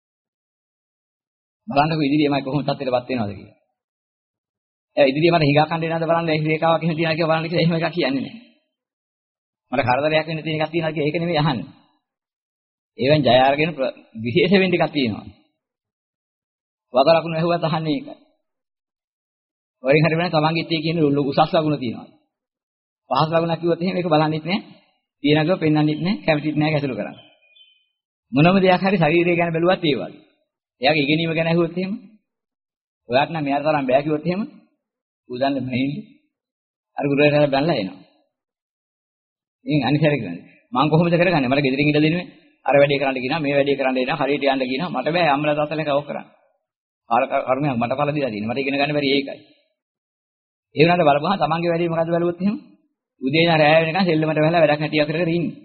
බලන්නකො ඉදිරියමයි කොහොමද තත්ත්වෙටපත් වෙනවද කියලා. ඉදිරිය මට හිඟා කන්න දෙනවද බලන්න ඒ රේඛාවක් එහෙම තියනවා කියලා බලන්න කියලා එහෙම එකක් කියන්නේ නැහැ. මට කරදරයක් වෙන්න තියෙන එකක් තියෙනවා කියලා ඒක නෙමෙයි අහන්නේ. ඒවෙන් ජය අරගෙන විශේෂ වෙන්න එකක් තියෙනවා. වග ලකුණු ඇහුවත් අහන්නේ ඒකයි. වරින් හරි වෙන තමන්ගේ ඉත්තේ කියන උසස් ලකුණ තියෙනවා. පහස් ලකුණක් කිව්වොත් එහෙම ඒක බලන්නෙත් නැහැ. තියනකව පෙන්වන්නෙත් නැහැ, කැමතිත් නැහැ ගැසලු කරන්න. මොනම දෙයක් හරි ශරීරය ගැන බැලුවත් ඒ වගේ. එයාගේ ඉගෙනීම ගැන ඇහුවොත් එහෙම ඔයාට නම් මෙයාට තරම් බෑ කිව්වොත් එහෙම උදන්න මෙහෙන්නේ. අර ගුරුවරයා බැලලා එනවා. ඉතින් අනිසාර කියන්නේ මම කොහොමද කරගන්නේ? මට ගෙදරින් ඉඳ දෙන්නේ අර වැඩේ කරන්න කියනවා, මේ වැඩේ කරන්න දෙනවා, හරියට යන්න කියනවා. මට බෑ අම්මලා තාත්තලා කව කරන්න. කර්මයක් මට පළ දීලා තියෙනවා. මට ඉගෙන ගන්න බැරි ඒකයි. ඒ වුණාට බලපුවහම තමන්ගේ වැඩේ මොකද්ද බැලුවොත් එහෙම උදේ ඉඳන් රැය වෙනකන් සෙල්ලමට වෙලා වැඩක් නැතිව කර කර ඉන්නේ.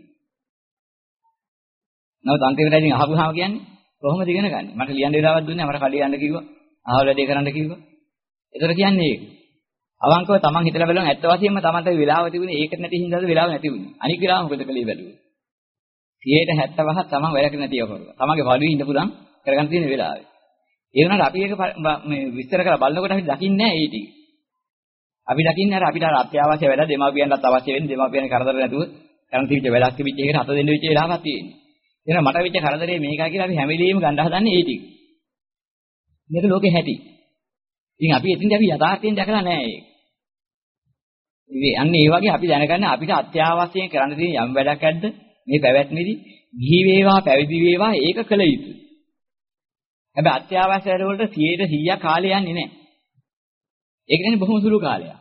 නමුත් අන්තිමට ඉතින් අහපුවාම කියන්නේ කොහොමද ඉගෙන ගන්නේ? මට ලියන්න වෙලාවක් දුන්නේ මට කඩේ යන්න කිව්වා. ආවල් වැඩේ කරන්න කිව්වා. ඒතර කියන්නේ ඒක. අවංකව තමන් හිතලා බලන ඇත්ත වශයෙන්ම තමන්ට වෙලාව තිබුණේ ඒකට නැති හින්දාද වෙලාව නැති වුණේ. අනික වෙලාව මොකද කළේ බැලුවේ. 70%ක් තමන් වැඩක් නැතිව කරුවා. තමන්ගේ වඩුවේ ඉඳ පුරන් කරගන්න තියෙන වෙලාවේ. ඒ වුණාට අපි ඒක මේ විස්තර කරලා බලනකොට අපි දකින්නේ නැහැ ඒ ටික. අපි දකින්නේ අර අපිට අත්‍යවශ්‍ය වැඩ දෙමාපියන්ටත් අවශ්‍ය වෙන දෙමාපියන් කරදර නැතුව කරන් තිබිච්ච වැඩක් තිබිච්ච එකට හත දෙන්න වෙච්ච වෙලාවක් තියෙන්නේ. එහෙනම් මට වෙච්ච කරදරේ මේකයි කියලා අපි හැම වෙලෙම ගන්න හදන්නේ ඒ ටික. මේක ලෝකේ හැටි. ඉතින් අපි එතින්දී අපි යථාර්ථයෙන් දැකලා නැහැ ඒක. ඉතින් අන්න ඒ වගේ අපි දැනගන්න අපිට අත්‍යවශ්‍යයෙන් කරන්න තියෙන යම් වැඩක් ඇද්ද මේ පැවැත්මේදී ගිහි වේවා පැවිදි වේවා ඒක කළ යුතුයි. හැබැයි අත්‍යවශ්‍ය වැඩ වලට 100% කාලය යන්නේ නැහැ. ඒක කියන්නේ බොහොම සුළු කාලයක්.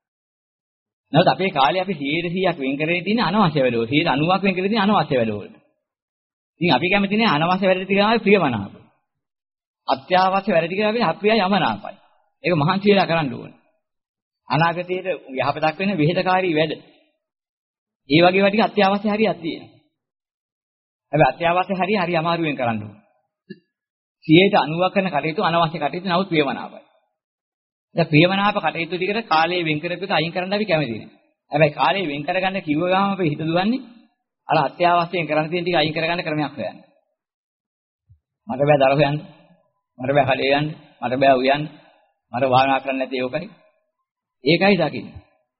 නැවත අපේ කාලේ අපි 100%ක් වෙන් කරගෙන තියෙන අනවශ්‍ය වැඩවල 90%ක් වෙන් කරගෙන තියෙන අනවශ්‍ය වැඩවලට. ඉතින් අපි කැමති නැහැ අනවශ්‍ය වැඩ ටික තමයි ප්‍රියමනාප. අත්‍යවශ්‍ය වැඩ ටික අපි අප්‍රිය යමනාපයි. ඒක මහන්සි වෙලා කරන්න ඕනේ. අනාගතයේ යහපතක් වෙන විහෙතකාරී වැඩ. ඒ වගේ වැඩ ටික අත්‍යවශ්‍ය හරියක් තියෙනවා. හැබැයි අත්‍යවශ්‍ය හරි අමාරුවෙන් කරන්න ඕනේ. 90% කරන කටයුතු අනවශ්‍ය කටයුතු නමුත් ප්‍රියමනාපයි. දැන් ප්‍රියමනාප කටයුතු ටිකට කාලය වෙන් කරපිට අයින් කරන්න අපි කැමති නැහැ. හැබැයි කාලය වෙන් කරගන්න කිව්ව ගාම අපේ හිත දුවන්නේ අර අත්‍යවශ්‍යයෙන් කරන්න තියෙන ටික අයින් කරගන්න ක්‍රමයක් හොයන්න. මට බෑ දර හොයන්න. මට බෑ කඩේ යන්න. මට බෑ උයන්න. මට වාහනා කරන්න නැති ඒකයි. ඒකයි දකින්නේ.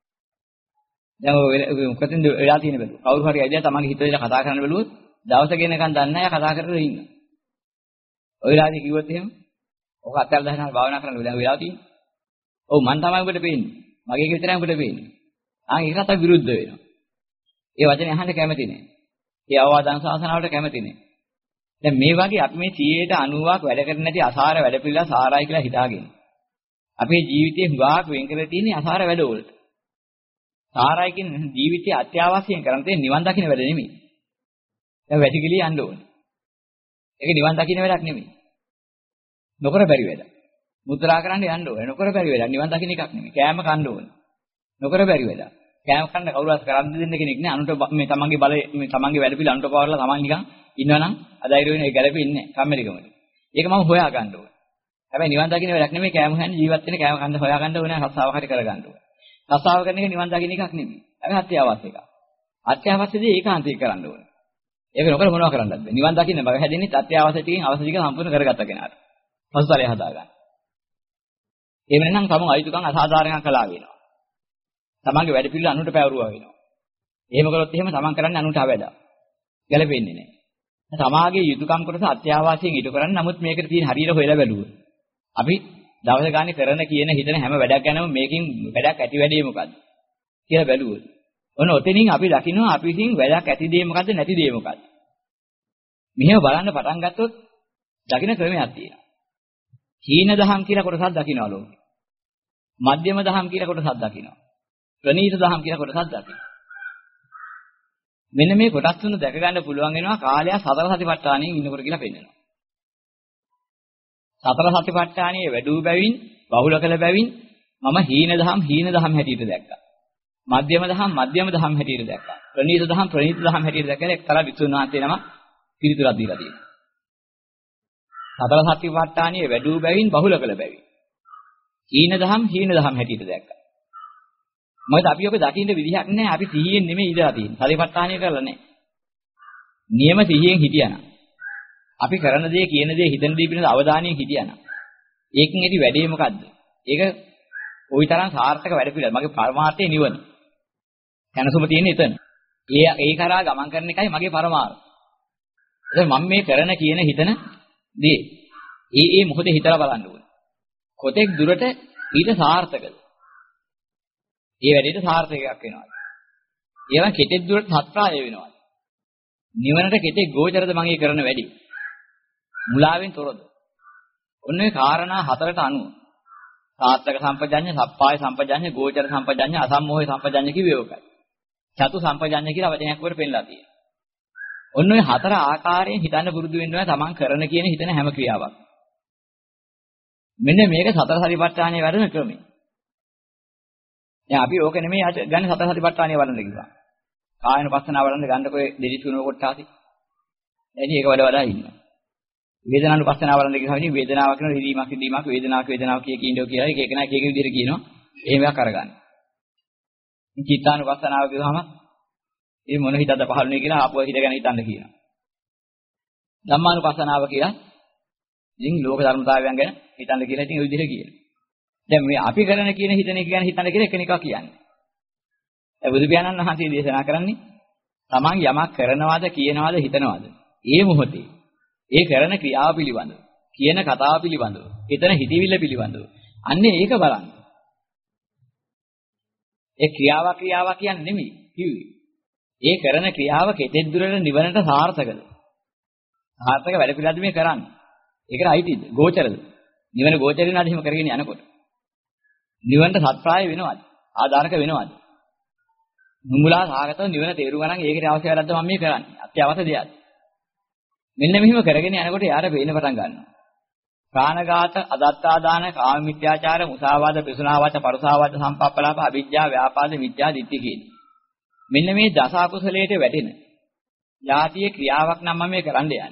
දැන් ඔය මොකටින්ද වෙලා තියෙන බැලුව. කවුරු හරි ඇවිල්ලා තමන්ගේ හිත දෙලා කතා කරන්න බැලුවොත් දවස ගෙනකන් දන්නේ නැහැ කතා කරලා ඉන්න. ඔය වෙලාවදී කිව්වොත් එහෙම ඔක අත්හැර දානවා භාවනා කරන්න වෙලාව තියෙනවා. ඔව් මං තමයි ඔබට පේන්නේ. මගේ එක විතරයි ඔබට පේන්නේ. ඒකට අපි විරුද්ධ වෙනවා. ඒ වචනේ අහන්න කැමති නෑ. ඒ අවවාදන් ශාසනාවට කැමති නෑ. දැන් මේ වගේ අපි මේ 90%ක් වැඩ කරන්නේ නැති අසාර වැඩ පිළිලා සාරයි කියලා හිතාගෙන. අපේ ජීවිතේ හුඟක් වෙන් කරලා තියෙන්නේ අසාර වැඩවලට. සාරයි කියන්නේ ජීවිතයේ අත්‍යවශ්‍යයෙන් කරන්න තියෙන නිවන් දකින්න වැඩ නෙමෙයි. දැන් වැටිකිලිය යන්න ඕනේ. ඒක නිවන් දකින්න වැඩක් නෙමෙයි. නොකර බැරි වැඩ. මුද්‍රා කරන්න යන්න ඕනේ. නොකර බැරි වැඩක්. නිවන් දකින්න එකක් නෙමෙයි. කෑම කන්න ඕනේ. නොකර බැරි වැඩක්. කෑම කන්න කවුරුත් කරන්න දෙන්න කෙනෙක් නෑ. අනුන්ට මේ තමන්ගේ බලය මේ තමන්ගේ වැඩ පිළ අනුන්ට පවරලා තමන් නිකන් ඉන්නවනම් අදයිර වෙන ඒ ගැළපෙන්නේ නෑ. කම්මැලිකමට. ඒක මම හොයා ගන්න ඕනේ. හැබැයි නිවන් දකින්න වැඩක් නෙමෙයි. කෑම හොයන්නේ ජීවත් වෙන කෑම කන්න හොයා ගන්න ඕනේ. රස්සාව හරි කර ගන්න ඕනේ. රස්සාව කරන එක නිවන් දකින්න එකක් නෙමෙයි. ඒක අත්‍යවශ්‍ය එකක්. අත්‍යවශ්‍ය දේ ඒකාන්තයෙන් කරන්න ඕනේ. ඒක නොකර මොනව කරන්නද? නිවන් දකින්න බග හැදෙන්නේ අත්‍යවශ්‍ය ටිකෙන් අවශ්‍ය ටික සම්පූර්ණ කරගත්ත කෙනාට. පසුතලය හදාගන්න. එහෙම නැත්නම් තමන් අයිතුකම් අසාධාරණයක් කළා වෙනවා. තමන්ගේ වැඩ පිළිවෙල අනුන්ට පැවරුවා වෙනවා. එහෙම කළොත් එහෙම තමන් කරන්නේ අනුන්ට අවැඩා. ගැලපෙන්නේ නැහැ. සමාගයේ යුතුයකම් කොටස අත්‍යවශ්‍යයෙන් ඊට කරන්නේ. නමුත් මේකට තියෙන හරියට හොයලා බැලුවොත් අපි දවස ගානේ කරන කියන හිතන හැම වැඩක් ගැනම මේකෙන් වැඩක් ඇති වැඩේ මොකද්ද කියලා බැලුවොත් ඔන්න ඔතනින් අපි දකිනවා අපි විසින් වැඩක් ඇති දේ මොකද්ද නැති දේ මොකද්ද. මෙහෙම බලන්න පටන් ගත්තොත් දකින්න ක්‍රමයක් තියෙනවා. හීන දහම් කියලා කොටසක් දකින්නවා ලෝකේ. මධ්‍යම දහම් කියලා කොටසක් දකින්නවා. ප්‍රනීත දහම් කියලා කොටසක් දකින්නවා. මෙන්න මේ කොටස් තුන දැක ගන්න පුළුවන් වෙනවා කාලය සතර සතිපට්ඨානයේ ඉන්නකොට කියලා පෙන්නනවා. සතර සතිපට්ඨානයේ වැඩූ බැවින් බහුල කළ බැවින් මම හීන දහම් හැටියට දැක්කා. මධ්‍යම දහම් හැටියට දැක්කා. ප්‍රනීත දහම් හැටියට දැක්කලා එක්තරා විසුණු වහන්සේ නම පිළිතුරක් දීලා තියෙනවා. සතර සතිපට්ඨානයේ වැඩූ බැවින් බහුල කළ බැවින් හීන දහම් හැටියට දැක්කා. මොකද අපි ඔක දකින්න විදිහක් නැහැ. අපි සිහියෙන් නෙමෙයි ඉඳලා තියෙන්නේ. සතිපට්ඨානය කරලා නැහැ. නියම සිහියෙන් හිටියානම් අපි කරන දේ කියන දේ හිතන දේ පිළිබඳ අවධානයෙන් හිටියානම් ඒකෙන් ඇති වැඩේ මොකද්ද? ඒක කොයිතරම් සාර්ථක වැඩ පිළිවෙල. මගේ පරමාර්ථය නිවන. දැනසුම තියෙන්නේ එතන. ඒ කරා ගමන් කරන එකයි මගේ පරමාර්ථය. එතකොට මම මේ කරන කියන හිතන දේ ඒ මොහොතේ හිතලා බලන්න ඕනේ. කොතෙක් දුරට ඊට සාර්ථකද? ඒ වැඩේට සාර්ථකයක් වෙනවද? ඒවා කෙටෙක් දුරට සත්‍යාය වෙනවද? නිවනට කෙටෙක් ගෝචරද මම ඒ කරන වැඩි? මුලාවෙන් තොරද? ඔන්න ඒ කාරණා හතරට අනුව සාර්ථක සම්පජඤ්ඤ, සප්පාය සම්පජඤ්ඤ, ගෝචර සම්පජඤ්ඤ, අසම්මෝහය සම්පජඤ්ඤ කිව්වේ ඔකයි. චතු සම්පජඤ්ඤ කියලා වචනයක් වල පෙන්නලා තියෙනවා. ඔන්න ඔය හතර ආකාරයෙන් හිතන්න පුරුදු වෙන්න ඕනේ තමන් කරන කියන හිතන හැම ක්‍රියාවක්. මෙන්න මේක සතර සතිපට්ඨානයේ වැඩන ක්‍රමය. දැන් අපි ඕක නෙමෙයි ගන්න සතර සතිපට්ඨානයේ වඩන්න කිව්වා. කායන පස්සනාව වඩන්න ගන්නකො දෙලි තුන කොටාසි. එනි ඒක වඩා ඉන්නවා. වේදනානුපස්සනාව වඩන්න කිව්වා ඉතින් වේදනාව කියන රිදීමක් වේදනාවක් කිය කීඳෝ කියලා එක නයි එක විදිහට කියනවා. එහෙම එකක් අරගන්න. චිත්තානුපස්සනාව කියවහම ඒ මොන හිතද පහළුනේ කියලා ආපුව හිත ගැන හිතන්න කියනවා. ධම්මානුපස්සනාව කියලා ඉතින් ලෝක ධර්මතාවයන් ගැන හිතන්න කියලා ඉතින් ඒ විදිහට කියනවා. දැන් මේ අපි කරන කියන හිතන එක ගැන හිතන්න කියලා එකිනෙකා කියන්නේ. ඒ බුදු පියාණන් වහන්සේ දේශනා කරන්නේ තමන් යමක් කරනවාද කියනවාද හිතනවාද ඒ මොහොතේ ඒ කරන ක්‍රියාව පිළිබඳව කියන කතාව පිළිබඳව හිතන හිතවිල්ල පිළිබඳව අන්නේ ඒක බලන්න. ඒ ක්‍රියාව කියන්නේ නෙමෙයි කිව්වේ. ඒ කරන ක්‍රියාව කෙතෙක් දුරට නිවනට සාර්ථකද? සාර්ථක වැඩ පිළිවෙලද මේ කරන්නේ? ඒකට අයිතිද? ගෝචරද? නිවන ගෝචර වෙනවාද එහෙම කරගෙන යනකොට? නිවනට සත්‍යාය වෙනවද? ආධාරක වෙනවද? නුඹලා සාගතව නිවන තේරුම් ගන්න ඒකට අවශ්‍ය වැඩක්ද මම මේ කරන්නේ? අත්‍යවශ්‍ය දෙයක්. මෙන්න මෙහිම කරගෙන යනකොට යාර පේන්න පටන් ගන්නවා. ප්‍රාණඝාත, අදත්තාදාන, කාම මිත්‍යාචාර, මුසාවාද, පිසුනාවාච, පරුසාවාච, සම්පප්පලාප, අවිජ්ජා, ව්‍යාපාද, මිත්‍යා දිට්ඨි කියන්නේ. මෙන්න මේ දස අකුසලයට වැටෙන යාතියේ ක්‍රියාවක් නම් මම මේ කරන්න යන්නේ.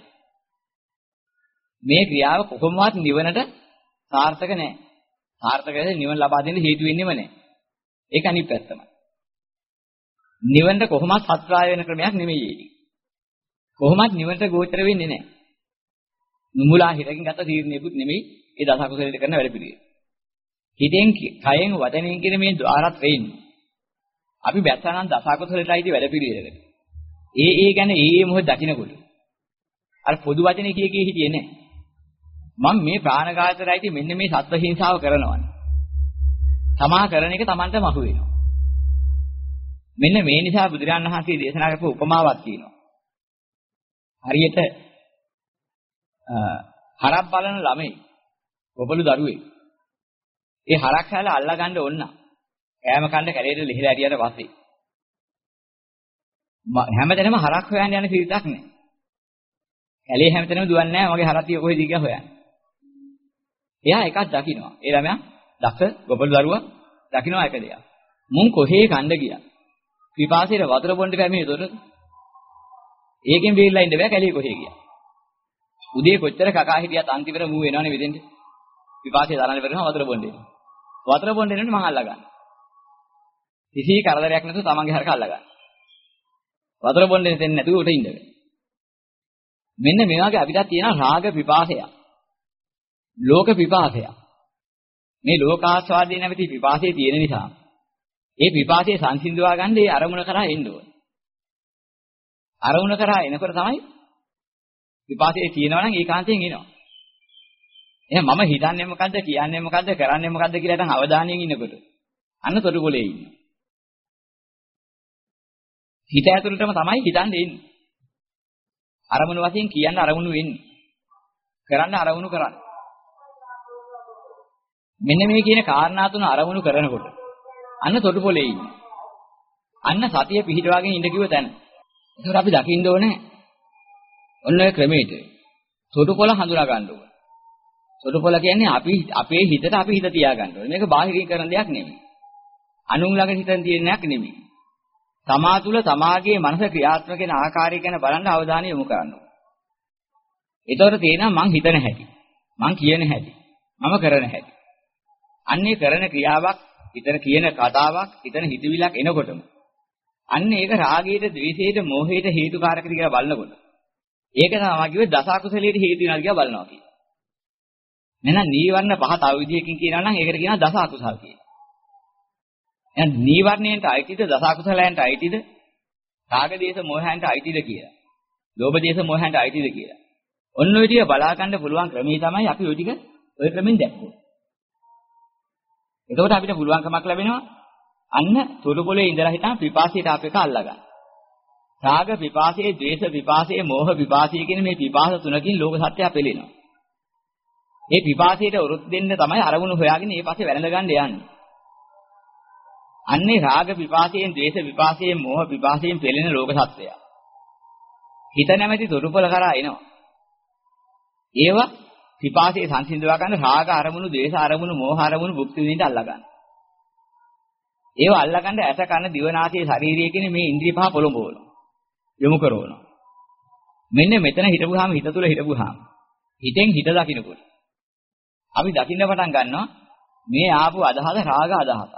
මේ ක්‍රියාව කොහොමවත් නිවනට සාර්ථක නැහැ. සාර්ථකව නිවන ලබා දෙන්න හේතු වෙන්නේම නැහැ. ඒක අනිත් පැත්තමයි. නිවනට කොහොමවත් සත්‍යාය වෙන ක්‍රමයක් නෙමෙයි ඒක. කොහොමවත් නිවනට ගෝචර වෙන්නේ නැහැ. නුඹලා හිතකින් ගත තීරණයකුත් නෙමෙයි ඒ දස අකුසලයට කරන වැඩ පිළිවෙල. හිතෙන්, කයෙන්, වචනයෙන් කියන මේ ద్వාරත් වෙන්නේ. අපි බැස්සනම් දස අකුසලයටයි වැඩ පිළිවෙලකට. ඒ ගැන ඒ මොහොත දකින්නකොට අර පොදු වචනේ කිය හිටියේ නැහැ. මම මේ ප්‍රාණඝාතයයි මෙන්න මේ සත්ව හිංසාව කරනවානේ. තමා කරන එක Tamanට මහු වෙනවා. මෙන්න මේ නිසා බුදුරජාණන් වහන්සේ දේශනා කරපු උපමාවක් තියෙනවා. හරියට හරක් බලන ළමයි ගොපළු දරුවෙක්. ඒ හරක් හැල අල්ලා ගන්න ඕන. කෑම කන්න කැලේට ලිහිලා ඇරියට පස්සේ හැමතැනම හරක් හොයන්න යන සිරිතක් නැහැ. කැලේ හැමතැනම දුවන්නේ නැහැ මගේ හරක් තිය කොහෙද කියලා හොයන්න. එයා එකක් දකින්නවා. ඒ ළමයා දක්ෂ ගොපළු දරුවා දකින්නවා එක දෙයක්. මුන් කොහේ කණ්ඩ ගියා. පිපාසයට වතුර බොන්න පැමිණි උතොට ඒකෙන් බේරලා ඉන්න බෑ කැලේ කොහේ ගියා. උදේ කොච්චර කකා හිටියත් අන්තිමට මූ වෙනවනේ මෙතෙන්ට. පිපාසය තරන්න බැරිම වතුර බොන්න එනවා. වතුර බොන්න එනකොට මං අල්ලා ගන්න. කිසි කරදරයක් නැතුව තමන්ගේ හරක අල්ලා ගන්න. වතුර බොන්න දෙන්නේ නැතුව උට ඉඳගෙන. මෙන්න මේ වගේ අපිට තියෙන රාග විපාකය. ලෝක විපාකය. මේ ලෝකාස්වාදයේ නැමැති විපාකයේ තියෙන නිසා ඒ විපාකයේ සංසිඳවා ගන්න ඒ අරමුණ කරා එන්න ඕනේ. අරමුණ කරා එනකොට තමයි විපාකයේ තියෙනවා නම් ඒකාන්තයෙන් එනවා. එහෙනම් මම හිතන්නේ මොකද්ද කියන්නේ මොකද්ද කරන්නේ මොකද්ද කියලා හිතන් අවධානයෙන් ඉන්නකොට අන්න තොටුපොලේ ඉන්නේ. හිත ඇතුළටම තමයි හිතන්නේ ඉන්නේ. අරමුණු වශයෙන් කියන්න අරමුණු වෙන්නේ. කරන්න අරමුණු කරන්න. මෙන්න මේ කියන කාරණා තුන අරමුණු කරනකොට අන්න තොටුපොලේ ඉන්නේ. අන්න සතිය පිහිටවාගෙන ඉඳ කිව්ව තැන. ඒකට අපි දකින්න ඕනේ ඔන්න ඔය ක්‍රමයට. තොටුපොල හඳුනා ගන්න ඕනේ. තොටුපොල කියන්නේ අපි අපේ හිතට අපි හිත තියා ගන්න ඕනේ. මේක බාහිරින් කරන දෙයක් නෙමෙයි. අනුන් ළඟ හිතෙන් තියෙන දෙයක් නෙමෙයි. තමා තුළ තමාගේ මනස ක්‍රියාත්මක වෙන ආකාරය ගැන බලන්න අවධානය යොමු කරන්න ඕනේ. ඒතකොට තේරෙනවා මං හිතන හැටි. මං කියන හැටි. මම කරන හැටි. අන්නේ කරන ක්‍රියාවක්, හිතන කියන කතාවක්, හිතන හිතවිලක් එනකොටම අන්න ඒක රාගයට, ද්වේෂයට, මෝහයට හේතුකාරකද කියලා බලනකොට ඒක තමයි කිව්වේ දස අකුසලයට හේතු වෙනවා කියලා බලනවා කියන්නේ. එහෙනම් නීවරණ පහ තව විදිහකින් කියනවා නම් ඒකට කියනවා දස අකුසල කියලා. එහෙනම් නීවරණයන්ට අයිතිද දස අකුසලයන්ට අයිතිද? රාග දේශ මොහයන්ට අයිතිද කියලා. ලෝභ දේශ මොහයන්ට අයිතිද කියලා. ඔන්න ඔය ටික බලා ගන්න පුළුවන් ක්‍රමී තමයි අපි ඔය ටික ඔය ක්‍රමෙන් දැක්කොත්. එතකොට අපිට පුළුවන්කමක් ලැබෙනවා අන්න තොටුපොලේ ඉඳලා හිටන් පිපාසයට අපේක අල්ලා ගන්න. රාග පිපාසයේ, ද්වේෂ පිපාසයේ, මෝහ පිපාසයේ කියන මේ පිපාස තුනකින් ලෝක සත්‍යය පෙළෙනවා. මේ පිපාසයට උරුත් දෙන්න තමයි අරමුණු හොයාගෙන මේ පස්සේ වැළඳ ගන්න යන්නේ. අන්නේ රාග පිපාසයෙන්, ද්වේෂ පිපාසයෙන්, මෝහ පිපාසයෙන් පෙළෙන ලෝක සත්‍යය. හිත නැමැති තොටුපොල කරා එනවා. ඒවා පිපාසයේ සංසිඳවා ගන්න රාග අරමුණු, ද්වේෂ අරමුණු, මෝහ අරමුණු භුක්ති විඳින්න අල්ලා ගන්න. ඒවා අල්ලා ගන්න ඇස කන දිව නාසය ශරීරය කියන මේ ඉන්ද්‍රිය පහ පොළඹවනවා. යොමු කරනවා. මෙන්න මෙතන හිටපුවාම හිත තුළ හිටපුවාම හිතෙන් හිත දකින්නකොට අපි දකින්න පටන් ගන්නවා මේ ආපු අදහස රාග අදහසක්.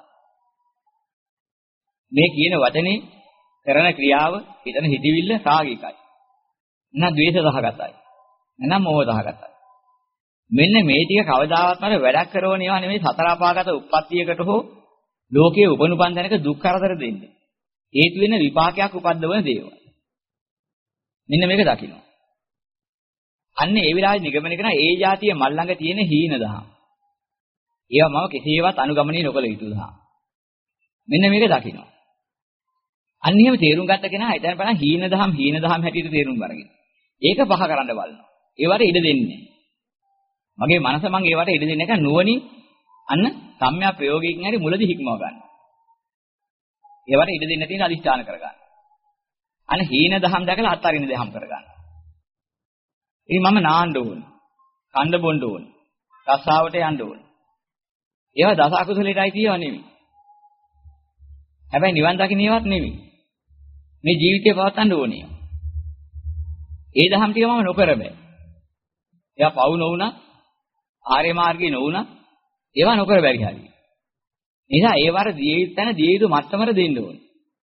මේ කියන වචනේ කරන ක්‍රියාව හිතන හිතවිල්ල රාගිකයි. නැත්නම් ද්වේෂ සහගතයි. නැත්නම් මෝහ සහගතයි. මෙන්න මේ ටික කවදාවත් මට වැඩක් කරවන ඒවා නෙමෙයි සතර අපාගත උප්පත්තියකට හෝ ලෝකයේ උපනුපන් තැනක දුක් කරදර දෙන්නේ. හේතු වෙන විපාකයක් උපද්දවන දේවල්. මෙන්න මේක දකින්න. අන්න ඒ විලාසෙ නිගමනය කරන ඒ જાතිය මල් ළඟ තියෙන හීන දහම්. ඒවා මම කෙසේවත් අනුගමනය නොකළ යුතු දහම්. මෙන්න මේක දකින්න. අන්න එහෙම තේරුම් ගත්ත කෙනා හිතන බලන් හීන දහම් හැටියට තේරුම් ගන්න. ඒක පහ කරන්න බලනවා. ඒවට ඉඩ දෙන්නේ. මගේ මනස මං ඒවට ඉඩ දෙන්නේ නැහැ නුවණින් අන්න සම්‍යක් ප්‍රයෝගයෙන් හරි මුලදී හික්මව ගන්න. ඒවට ඉඩ දෙන්න තියෙන අදිෂ්ඨාන කර ගන්න. අන්න හීන දහම් දැකලා අත්හරින්න දහම් කර ගන්න. ඉතින් මම නාන්න ඕන. කණ්ඩ බොන්න ඕන. රස්සාවට යන්න ඕන. ඒවා දස අකුසලයටයි කියව නෙමෙයි. හැබැයි නිවන් දකින්න ඒවත් නෙමෙයි. මේ ජීවිතය පවත්වන්න ඕනේ. ඒ දහම් ටික මම නොකර බෑ. එයා පවු නොවුණා, ආර්ය මාර්ගේ නොවුණා, ඒවා නොකර බැරි හරියි. නිසා ඒවර දිය යුතු මට්ටමට දෙන්න ඕනේ.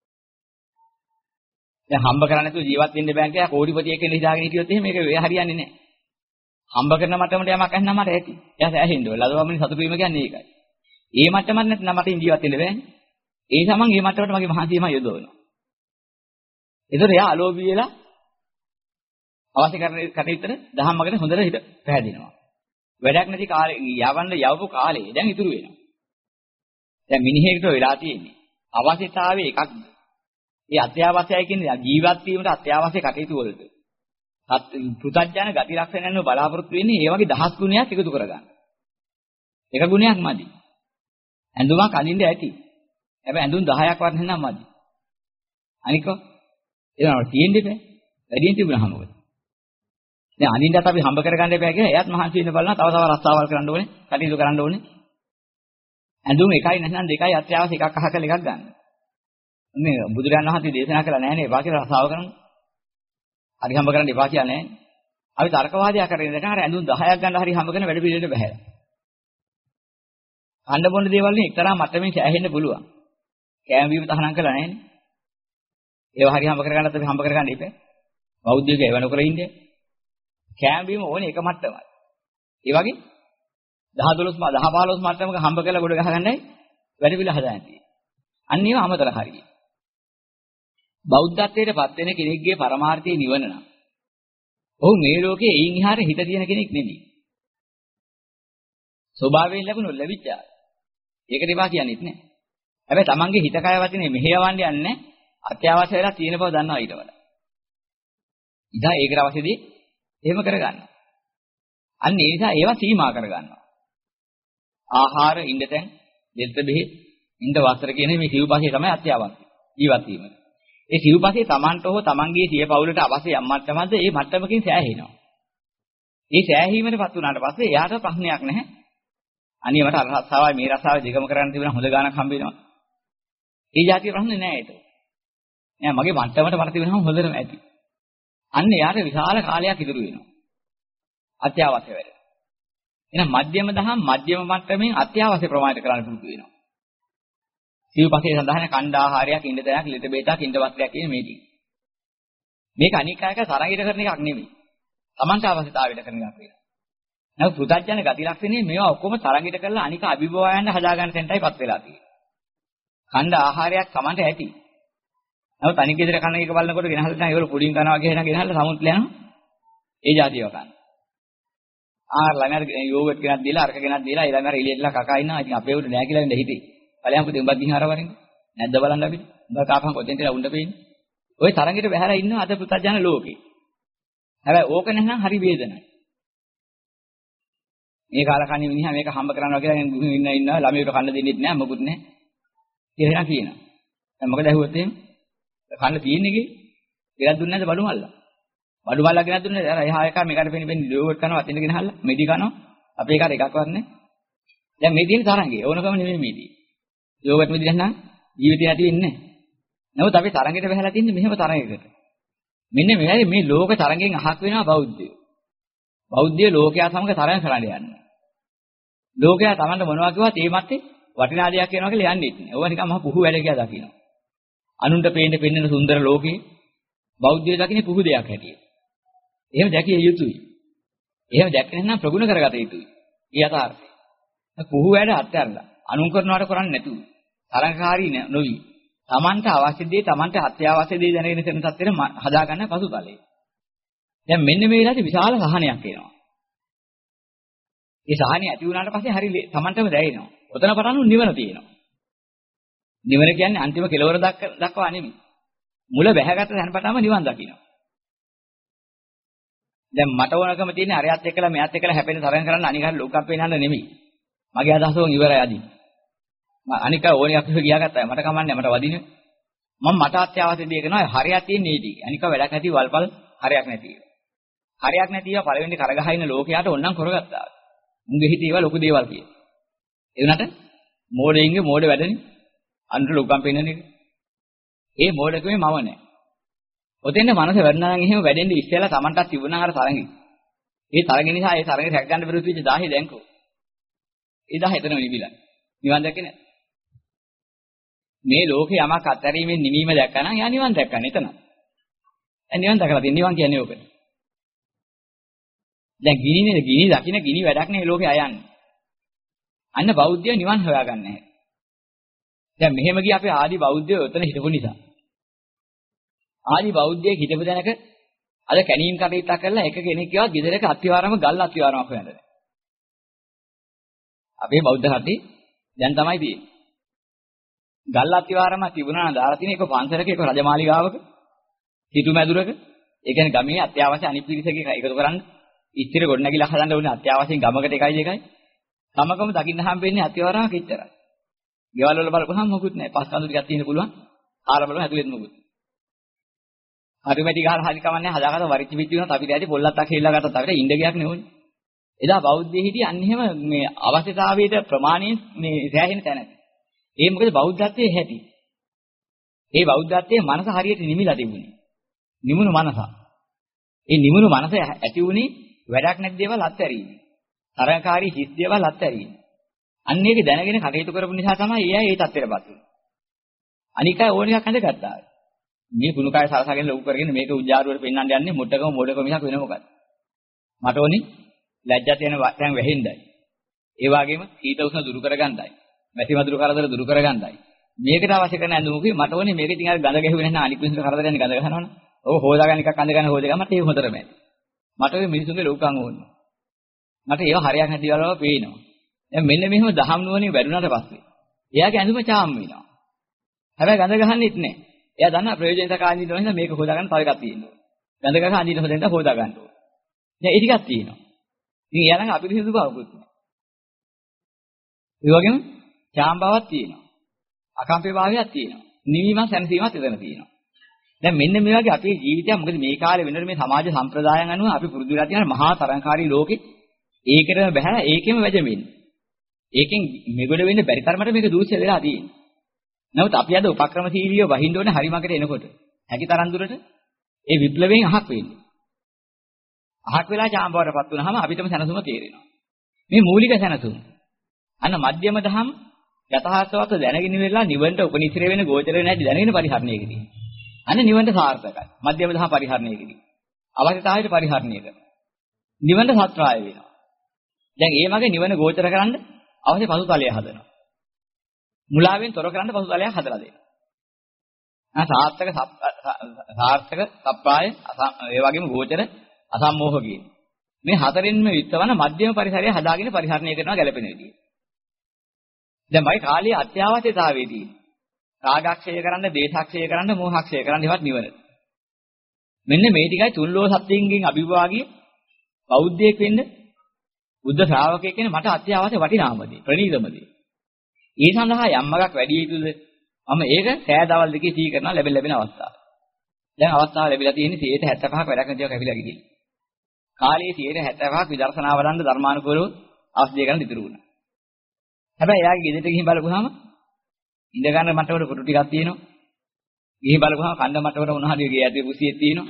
දැන් හම්බ කරන්නේ නැතුව ජීවත් වෙන්න බෑ කියලා කෝටිපතියෙක් වෙන්න හිතාගෙන හිටියොත් එහෙම මේක හරියන්නේ නැහැ. හම්බ කරන මට්ටමට යමක් අහන්න මට ඇති. එයා සෑහෙන්න ඕන. ලදවමින් සතුටු වීම කියන්නේ ඒකයි. ඒ මට්ටමක් නැත්නම් මට ජීවත් වෙන්න බෑනේ. ඒ සමන් මේ මට්ටමට මගේ මහන්සියම යොදවනවා. ඒතර එයා අලෝභී වෙලා අවශ්‍ය කරන කටයුත්තට දහම් මගට හොඳට හිත පැහැදිනවා. වැඩක් නැති කාලේ යවපු කාලේ දැන් ඉතුරු වෙනවා. දැන් මිනිහෙකුට වෙලා තියෙන්නේ අවශ්‍යතාවය එකක්ද? ඒ අත්‍යවශ්‍යයි කියන්නේ ජීවත් වීමට අත්‍යවශ්‍ය කටයුතු වලට. පෘථග්ජන ගති ලක්ෂණයන්ව බලාපොරොත්තු වෙන්නේ ඒ වගේ දහස් ගුණයක් එකතු කරගන්න. එක ගුණයක් මදි. ඇඳුමක් අඳින්න ඇති. හැබැයි ඇඳුම් 10ක් වර්ණ නම් මදි. අනික ඒනවා තියෙන්නේ බෑ. වැඩියෙන් තිබුණාම මොකද? දැන් අඳින්නත් අපි හම්බ කරගන්න එපා කියලා එයාත් මහන්සි වෙන්න බලනවා. තව රස්සාවල් කරන්න ඕනේ. කටයුතු කරන්න ඕනේ. ඇඳුම් එකයි නැත්නම් දෙකයි අත්‍යවශ්‍ය එකක් අහකල එකක් ගන්න. මේ බුදුරජාණන් වහන්සේ දේශනා කළා නෑනේ එපා කියලා රස්සාව කරමු. හරි හම්බ කරන්න එපා කියලා නෑනේ. අපි තර්කවාදයක් කරගෙන ඉඳලා අර ඇඳුම් 10ක් ගන්න හරි හම්බ කරන වැඩ පිළිවෙලට බහැලා. අඬ බොන්න දේවල් වලින් එක්තරා මට්ටමින් සෑහෙන්න පුළුවන්. කෑම බීම තහනම් කළා නෑනේ. ඒව හරි හම්බ කරගන්නත් අපි හම්බ කරගන්න ඉපේ. බෞද්ධයෝ ඒව නොකර ඉන්නේ. කෑම බීම ඕනේ එක මට්ටමයි. ඒ වගේ 10 12 10 15 මට්ටමක හම්බ කරලා ගොඩ ගහගන්නයි වැඩ පිළ හදාන්නේ. අන්න ඒව අමතර හරියි. බෞද්ධත්වයට පත් වෙන කෙනෙක්ගේ පරමාර්ථය නිවන නම් ඔහු මේ ලෝකේ එයින් එහාට හිත තියෙන කෙනෙක් නෙමෙයි. ස්වභාවයෙන් ලැබුණු ලැබිච්චා. ඒකට ඒවා කියන්නේත් නෑ. හැබැයි තමන්ගේ හිත කය වචනේ මෙහෙයවන්න යන්නේ අත්‍යවශ්‍ය වෙලා තියෙන බව දන්නවා ඊට වඩා. ඉතින් ඒකට අවශ්‍යදී එහෙම කරගන්නවා. අන්න ඒ නිසා ඒවා සීමා කරගන්නවා. ආහාර, ඉන්දතෙන්, දෙල්ත බෙහෙත්, ඉන්ද වස්ත්‍ර කියන මේ සිව්පස්සේ තමයි අත්‍යවශ්‍ය ජීවත් වීම. ඒ සිව්පස්සේ තමන්ට හෝ තමන්ගේ සිය පවුලට අවශ්‍ය යම් මට්ටමක්ද ඒ මට්ටමකින් සෑහෙනවා. ඒ සෑහීමටපත් වුණාට පස්සේ එයාට ප්‍රශ්නයක් නැහැ. අනිය මට අර රස්සාවයි මේ රස්සාවයි දෙකම කරන්න තිබුණා හොඳ ගාණක් හම්බ වෙනවා. ඒ જાතිය ප්‍රශ්නේ නෑ ඒක. නෑ මගේ මට්ටමට මට තිබුණාම හොඳටම ඇති. අන්න එයාට විශාල කාලයක් ඉතුරු වෙනවා. අත්‍යවශ්‍ය වැඩ. එහෙනම් මධ්‍යම දහම් මධ්‍යම මට්ටමින් අත්‍යවශ්‍ය ප්‍රමාණයට කරන්න පුරුදු වෙනවා. සිව්පස්සේ සඳහන් කණ්ඩ ආහාරයක්, ඉන්ද තැනක්, ලිත බේතක්, ඉන්ද වස්ත්‍රයක් කියන මේ ටික. මේක අනික් අයක තරගයට කරන එකක් නෙමෙයි. Tamanta අවශ්‍යතාවයට කරන එකක් වෙනවා. නමුත් පෘථග්ජන ගති ලක්ෂණේ මේවා ඔක්කොම තරගයට කරලා අනික අභිභවයන් හදාගන්න තැනටයිපත් වෙලා තියෙන්නේ. කණ්ඩ ආහාරයක් Tamanta ඇති. නමුත් අනික් ගෙදර කන එක බලනකොට ගෙනහල්ලා දැන් ඒගොල්ලෝ පුඩින් කනවා කියන ගෙනහල්ලා සමුත්ල යනවා. ඒ જાතියව කන. ළඟට යෝගට් ගෙනත් දීලා අරක ගෙනත් දීලා ඊළඟට එළියටලා කකා ඉන්නවා. ඉතින් අපේ උඩ නෑ කියලා ඉඳ හිතේ. ඵලයන් පුතේ උඹත් ගිහින් ආරවරින්. නැද්ද බලන්න අපිට. උඹ කාපන් කොතෙන්ද උණ්ඩ පෙන්නේ. ওই තරඟෙට බහැලා ඉන්නවා අද පුතජන ලෝකේ. හැබැයි ඕක නැත්නම් හරි වේදනයි. මේ කාලකන්ණි මිනිහා මේක හම්බ කරනවා කියලා ඉන්නවා ළමයිට කන්න දෙන්නෙත් නෑ මොකුත් නෑ. කියලා කියනවා. දැන් මොකද ඇහුවොත් එහෙම? කන්න තියෙන්නේ කි? ගෙනත් දුන්නේ නැද්ද බඩු මල්ලා? බඩු මල්ලා ගෙනත් දුන්නේ නැද්ද? අර එහා එක මේකට පෙන්නේ යෝගට් කරනවා අතින් ගෙනහල්ලා මෙඩි කනවා. අපේ එකට එකක්වත් නෑ. දැන් මේ තියෙන තරංගේ ඕනකම නෙමෙයි මේ තියෙන්නේ. යෝගට් මෙඩි නැත්නම් ජීවිතය ඇති වෙන්නේ නෑ. නමුත් අපි තරංගෙට බහැලා තින්නේ මෙහෙම තරංගයකට. මෙන්න මෙයයි මේ ලෝක තරංගෙන් අහක් වෙනවා බෞද්ධයෝ. බෞද්ධයෝ ලෝකයා සමග තරංග කරන්න යන්නේ. ලෝකයා Tamanට මොනවා කිව්වත් ඒ මැත්තේ වටිනා දෙයක් කියනවා කියලා යන්නේ නැහැ. ඕවා නිකන් මහ පුහු වැඩ කියලා දකිනවා. අනුන්ට පෙන්නන සුන්දර ලෝකේ බෞද්ධයෝ දකින්නේ පුහු දෙයක් හැටියට. එහෙම දැකිය යුතුයි. එහෙම දැක්කේ නැත්නම් ප්‍රගුණ කරගත යුතුයි. ඒ යථාර්ථය. පුහු වැඩ අත්හැරලා අනුන් කරනවට කරන්නේ නැතුව තරංගකාරී නොවි. Tamanta අවශ්‍ය දේ Tamanta අත්‍යවශ්‍ය දේ දැනගෙන කරන තත්ත්වෙට හදාගන්න පසුතලයේ. දැන් මෙන්න මේ විදිහට විශාල සහනයක් එනවා. ඒ සහනිය ඇති වුණාට පස්සේ හරි Tamanටම දැනෙනවා. ඔතන පටන් නිවන තියෙනවා. නිවන කියන්නේ අන්තිම කෙලවර දක්වා නෙමෙයි. මුල බැහැගත්ත තැන පටන්ම නිවන් දකින්නවා. දැන් මට ඕනකම තියෙන්නේ අරයත් එක්කලා මෙයත් එක්කලා හැපෙන තරම් කරන්න අනිකාට ලෝකම් පේනන්න නෙමෙයි. මගේ අදහස ඕන් ඉවරයි අදින්. අනික ඕනේ අපිට ගියාගත්තා මට කමන්නේ මට වදිනේ. මට අත්‍යවශ්‍ය දේ කරනවා හරියක් තියෙන්නේ ඊටි. අනික වැඩක් නැති වල්පල් හරියක් නැති. හරියක් නැතිව පළවෙනි කරගහින ලෝකයට ඕනනම් කරගත්තා. මුංගේ හිතේ ඒවා ලොකු දේවල් කියන. ඒ වුණාට මෝඩෙින්ගේ මෝඩ වැඩනේ. අන්ට ලොකම් පෙන්නන එක. ඒ මෝඩකමේ මම නෑ. ඔතෙන්ද මනස වැඩනා නම් එහෙම වැඩෙන්නේ ඉස්සෙල්ලා Tamanටත් තිබුණා අර තරඟි. ඒ තරඟ නිසා ඒ තරඟේ රැක ගන්න බැරුව තිබිච්ච 10 දැන්කෝ. ඒ 10 එතනම නිවිලා. නිවන් දැක්කේ නෑ. මේ ලෝකේ යමක් අත්හැරීමෙන් නිවීම දැක්කනම් යා නිවන් දැක්කනේ එතන. දැන් නිවන් දැකලා තියෙන නිවන් කියන්නේ ඕකද? දැන් ගිනිනේ ගිනි දකින්න ගිනි වැඩක් නේ ලෝකේ අයන්නේ. අන්න බෞද්ධය නිවන් හොයාගන්නේ නැහැ. දැන් මෙහෙම ගිය අපේ ආදි බෞද්ධයෝ උතන හිටපු නිසා. ආදි බෞද්ධයෙක් හිටපු දැනක අද කැණීම් කටයුත්තක් කරලා එක කෙනෙක් කියවා ගෙදරක අත්විවරම ගල් අත්විවරමක් හොයන්න. අපේ බෞද්ධ කටි දැන් තමයි තියෙන්නේ. ගල් අත්විවරම තිබුණා නම් දාලා තියෙන එක පන්සලක එක රජමාලිගාවක සිටු මැදුරක ඒ කියන්නේ ගමේ අත්‍යවශ්‍ය අනිත් පිරිසක එකතු කරන්න ඉස්තිර ගොඩනැගිලා හදන්න ඕනේ අත්‍යවශ්‍යයෙන් ගමකට එකයි දෙකයි. තමකම දකින්න හම්බෙන්නේ අත්විවරමක් ඉච්චරයි. ගෙවල් වල බලපුවහම මොකුත් නැහැ. පස් කඳු ටිකක් තියෙන්න පුළුවන්. ආර බලන හැදුවෙත් මොකුත්. හරි මැටි ගහලා හරි කමන්නේ හදාගත්ත වරිච්ච පිටි වුණත් අපි දැටි පොල්ලත්තක් හේල්ලා ගත්තත් අපිට ඉන්න ගයක් නෙවෙයි. එදා බෞද්ධයෙ හිටියේ අන්න එහෙම මේ අවශ්‍යතාවයට ප්‍රමාණය මේ සෑහෙන තැනක. ඒ මොකද බෞද්ධත්වයේ හැටි. ඒ බෞද්ධත්වයේ මනස හරියට නිමිලා තිබුණේ. නිමුණු මනස. ඒ නිමුණු මනස ඇති වුණේ වැඩක් නැති දේවල් අත්හැරීම. තරංකාරී හිස් දේවල් අත්හැරීම. අන්න ඒක දැනගෙන කටයුතු කරපු නිසා තමයි එයා ඒ තත්ත්වයටපත් වෙන්නේ. අනික ඕන එකක් හඳගත්තා. මේ කුණු කය සරසගෙන ලොකු කරගෙන මේක උජාරුවට පෙන්වන්න යන්නේ මුට්ටකම මොඩකම මිසක් වෙන මොකක්ද? මට ඕනි ලැජ්ජා තියෙන තැන් වැහෙන්නයි. ඒ වගේම සීත උෂ්ණ දුරු කරගන්නයි. මැටි මදුරු කරදර දුරු කරගන්නයි. මේකට අවශ්‍ය කරන ඇඳුමකුයි මට ඕනේ මේක ඉතින් අර ගඳ ගැහුවේ නැත්නම් අනික් මිනිස්සුන්ට කරදර යන්නේ ගඳ ගහනවනේ. ඔව් හොදාගන්න එකක් අඳ ගන්න හොදගම මට ඒක හොඳටම ඇති. මට ඔය මිනිස්සුන්ගේ ලෝකම් ඕනේ. මට ඒව හරියක් නැති වලව පේනවා. දැන් මෙන්න මෙහෙම දහම් නුවණින් වැඩුණාට පස්සේ එයාගේ ඇඳුම චාම් වෙනවා. හැබැයි ගඳ ගහන්නෙත් නැහැ. එයා දන්නා ප්‍රයෝජනෙට කාණ්ඩි ඉන්නවා නිසා මේක හොදාගන්න තව එකක් තියෙනවා. ගඳ ගහ අඳින හොදෙන්ද හොදා ගන්න ඕනේ. දැන් ඒ ටිකක් තියෙනවා. ඉතින් එයා නම් අපිරිසිදු බවකුත් නැහැ. ඒ වගේම චාම් බවක් තියෙනවා. අකම්පේ භාවයක් තියෙනවා. නිවීමක් සැනසීමක් එතන තියෙනවා. දැන් මෙන්න මේ වගේ අපේ ජීවිතය මොකද මේ කාලේ වෙනකොට මේ සමාජ සම්ප්‍රදායන් අනුව අපි පුරුදු වෙලා තියෙන මහා තරංකාරී ලෝකේ ඒකටම බහැලා ඒකෙම වැජෙමින්නේ. ඒකෙන් මෙගොඩ වෙන්න බැරි තරමට මේක දූෂ්‍ය වෙලා තියෙනවා. නමුත් අපි අද උපක්‍රමශීලීව වහින්න ඕනේ හරිමකට එනකොට. හැකි තරම් දුරට ඒ විප්ලවයෙන් අහක් වෙන්නේ. අහක් වෙලා චාම්බවටපත් වුනහම අපිටම සැනසුම තේරෙනවා. මේ මූලික සැනසුම. අන්න මධ්‍යම දහම් යථාර්ථවත් දැනගෙන ඉවරලා නිවන්ට උපනිශ්‍රය වෙන ගෝචර වෙන හැටි දැනගෙන පරිහරණයකදී. අන්න නිවන්ට සාර්ථකයි. මධ්‍යම දහම් පරිහරණයකදී. අවශ්‍යතාවයට පරිහරණය කරනවා. නිවන්ට සත්‍යය වෙනවා. දැන් ඒ වගේ නිවන ගෝචර කරන්න අවශ්‍ය පසුතලය හදනවා. මුලාවෙන් තොර කරන්න පසුතලයක් හදලා දෙනවා. සාර්ථක සප්පාය ඒ වගේම ගෝචර අසම්මෝහ කියන. මේ හතරෙන්ම යුක්තවන මධ්‍යම පරිසරය හදාගෙන පරිහරණය කරනවා ගැලපෙන විදියට. දැන් මගේ කාලයේ අත්‍යවශ්‍යතාවයේදී රාගක්ෂය කරන්න, දේශක්ෂය කරන්න, මෝහක්ෂය කරන්න ඉවත් නිවන. මෙන්න මේ ටිකයි තුන්ලෝ සත්‍යයෙන් අභිභාගී බෞද්ධයෙක් වෙන්න බුද්ධ ශ්‍රාවකයෙක් වෙන්න මට අත්‍යවශ්‍ය වටිනාම දේ, ප්‍රණීතම දේ. ඒ සඳහා යම්මගක් වැඩි යුතුද? මම ඒක සෑ දවල් දෙකේ සී කරනවා ලැබෙන අවස්ථාව. දැන් අවස්ථාව ලැබිලා තියෙන්නේ 75ක් වැඩක් නැතිව කැපිලා ගිහින්. කාලයේ 75ක් විදර්ශනා වඩන්න ධර්මානුකූලව අවශ්‍ය කරන ඉතුරු වුණා. හැබැයි එයාගේ ගෙදරට ගිහින් බලපුවාම ඉඳ ගන්න මට්ටමට කුටු ටිකක් තියෙනවා. ගිහින් බලපුවාම කණ්ඩ මට්ටමට උණහදියේ ගේ ඇතුලේ කුසියෙක් තියෙනවා.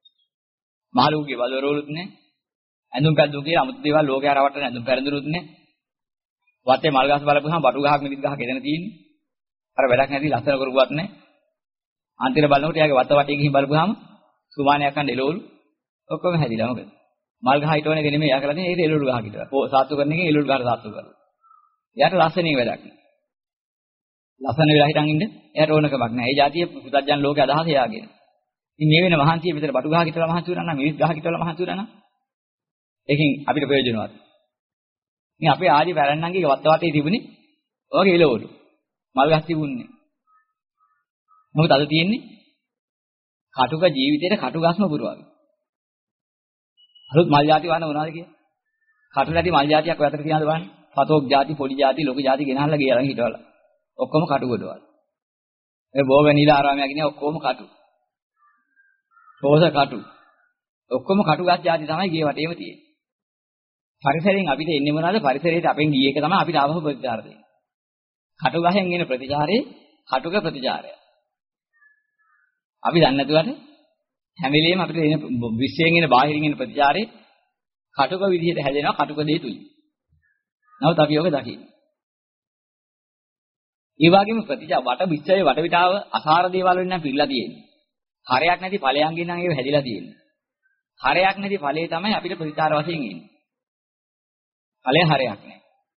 මහලුගේ වලවරුත් නැහැ. ඇඳුම් පැළඳුම් කියලා 아무ත් දේවල් ලෝකේ රවට්ටන ඇඳුම් පැළඳුනුත් නැහැ. වත්තේ මල් ගස් බලපුවාම බටු ගහක් මිරිස් ගහක් එතන තියෙන්නේ. අර වැඩක් නැති ලස්සන කරුවත් නැහැ. අන්තිම බලනකොට එයාගේ වත්ත වටේ ගිහින් බලපුවාම සුමානයක් ගන්න එළවලු ඔක්කොම හැදිලා මොකද? මල් ගහ හිටවන්නේ නෙමෙයි එයා කරලා තියෙන්නේ ඒක එළවලු ගහක් හිටවලා. සාත්තු කරන එකෙන් එළවලු ගහට සාත්තු කරලා. එයාට ලස්සනින් වැඩක් නෑ. ලස්සන වෙලා හිටන් ඉන්න එයාට ඕනකමක් නෑ. ඒ જાතිය පුතත්ජන ලෝකේ අදහස එයාගෙන. ඉතින් මේ වෙන මහන්සිය විතර බටු ගහක් හිටවලා මහන්සි වුණා නම් මිරිස් ගහක් හිටවලා මහන්සි වුණා නම් ඒකෙන් අපිට ප්‍රයෝජනවත්. ඉතින් අපේ ආදි පැරණන්ගේ වත්ත වටේ තිබුණේ ඔයගේ එළවලු. මල් ගස් තිබුණේ. මොකද අද තියෙන්නේ කටුක ජීවිතේට කටු ගස්ම පුරවගෙන. අලුත් මල් જાති වන්න මොනවද කියන්නේ? කටු නැති මල් જાතියක් ඔය අතර තියනද බලන්න. පතෝක් જાති, පොඩි જાති, ලොකු જાති ගෙනහල්ලා ගියලා හිටවලා. ඔක්කොම කටු ගොඩවල්. ඒ බෝවැනිලා ආරාමයක් ඉන්නේ ඔක්කොම කටු. රෝස කටු. ඔක්කොම කටු ගස් જાති තමයි ගිය වටේම තියෙන්නේ. පරිසරයෙන් අපිට එන්නේ මොනවද? පරිසරයට අපෙන් ගිය එක තමයි අපිට ආවහ ප්‍රතිචාර දෙන්නේ. කටු ගහෙන් එන ප්‍රතිචාරේ කටුක ප්‍රතිචාරය. අපි දන්නේ නැතුවට හැම වෙලෙම අපිට එන විශ්වයෙන් එන බාහිරින් එන ප්‍රතිචාරේ කටුක විදිහට හැදෙනවා කටුක දේ තුලින්. නමුත් අපි ඔක දකින්නේ. ඒ වගේම ප්‍රතිචාර වට විශ්වයේ වටවිටාව අසාර දේවල් වලින් නම් පිළිලා තියෙන්නේ. හරයක් නැති ඵලයන්ගෙන් නම් ඒක හැදිලා තියෙන්නේ. හරයක් නැති ඵලයේ තමයි අපිට ප්‍රතිචාර වශයෙන් එන්නේ. ඵලය හරයක් නැහැ.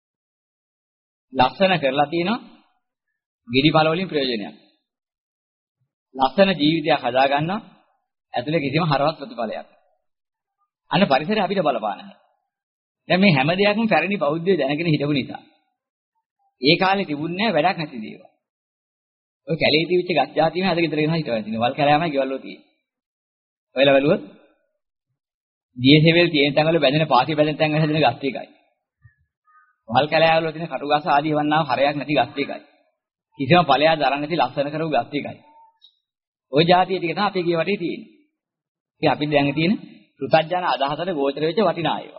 ලස්සන කරලා තියෙනවා ගිරිඵල වලින් ප්‍රයෝජනයක්. ලස්සන ජීවිතයක් හදා ගන්නවා ඇතුලේ කිසිම හරවත් ප්‍රතිඵලයක්. අන්න පරිසරය අපිට බලපාන නැහැ. දැන් මේ හැම දෙයක්ම පැරණි බෞද්ධය දැනගෙන හිටපු නිසා. ඒ කාලේ තිබුණේ වැඩක් නැති දේවල්. ඔය කැලේ තිබිච්ච ගස් జాතියම අද ගෙදර ගෙනහලා හිටවලා තියෙනවා. වල් කැලෑමයි ගෙවල් වල තියෙන්නේ. ඔයලා බැලුවොත් දියසෙවල් තියෙන තැන්වල බැඳෙන පාටි බැඳෙන තැන්වල හැදෙන ගස් ටිකයි. වල් කැලෑවල තියෙන කටු ගස් ආදී වන්නාව හරයක් නැති ගස් ටිකයි. කිසිම ඵලයක් දරන්නේ නැති ලස්සන කරපු ගස් ටිකයි. ওই જાතිය ටික තමයි අපේ ගිය වටේ තියෙන්නේ. ඉතින් අපි දැන් තියෙන පෘථජන අදහසට ගෝචර වෙච්ච වටිනා ඒවා.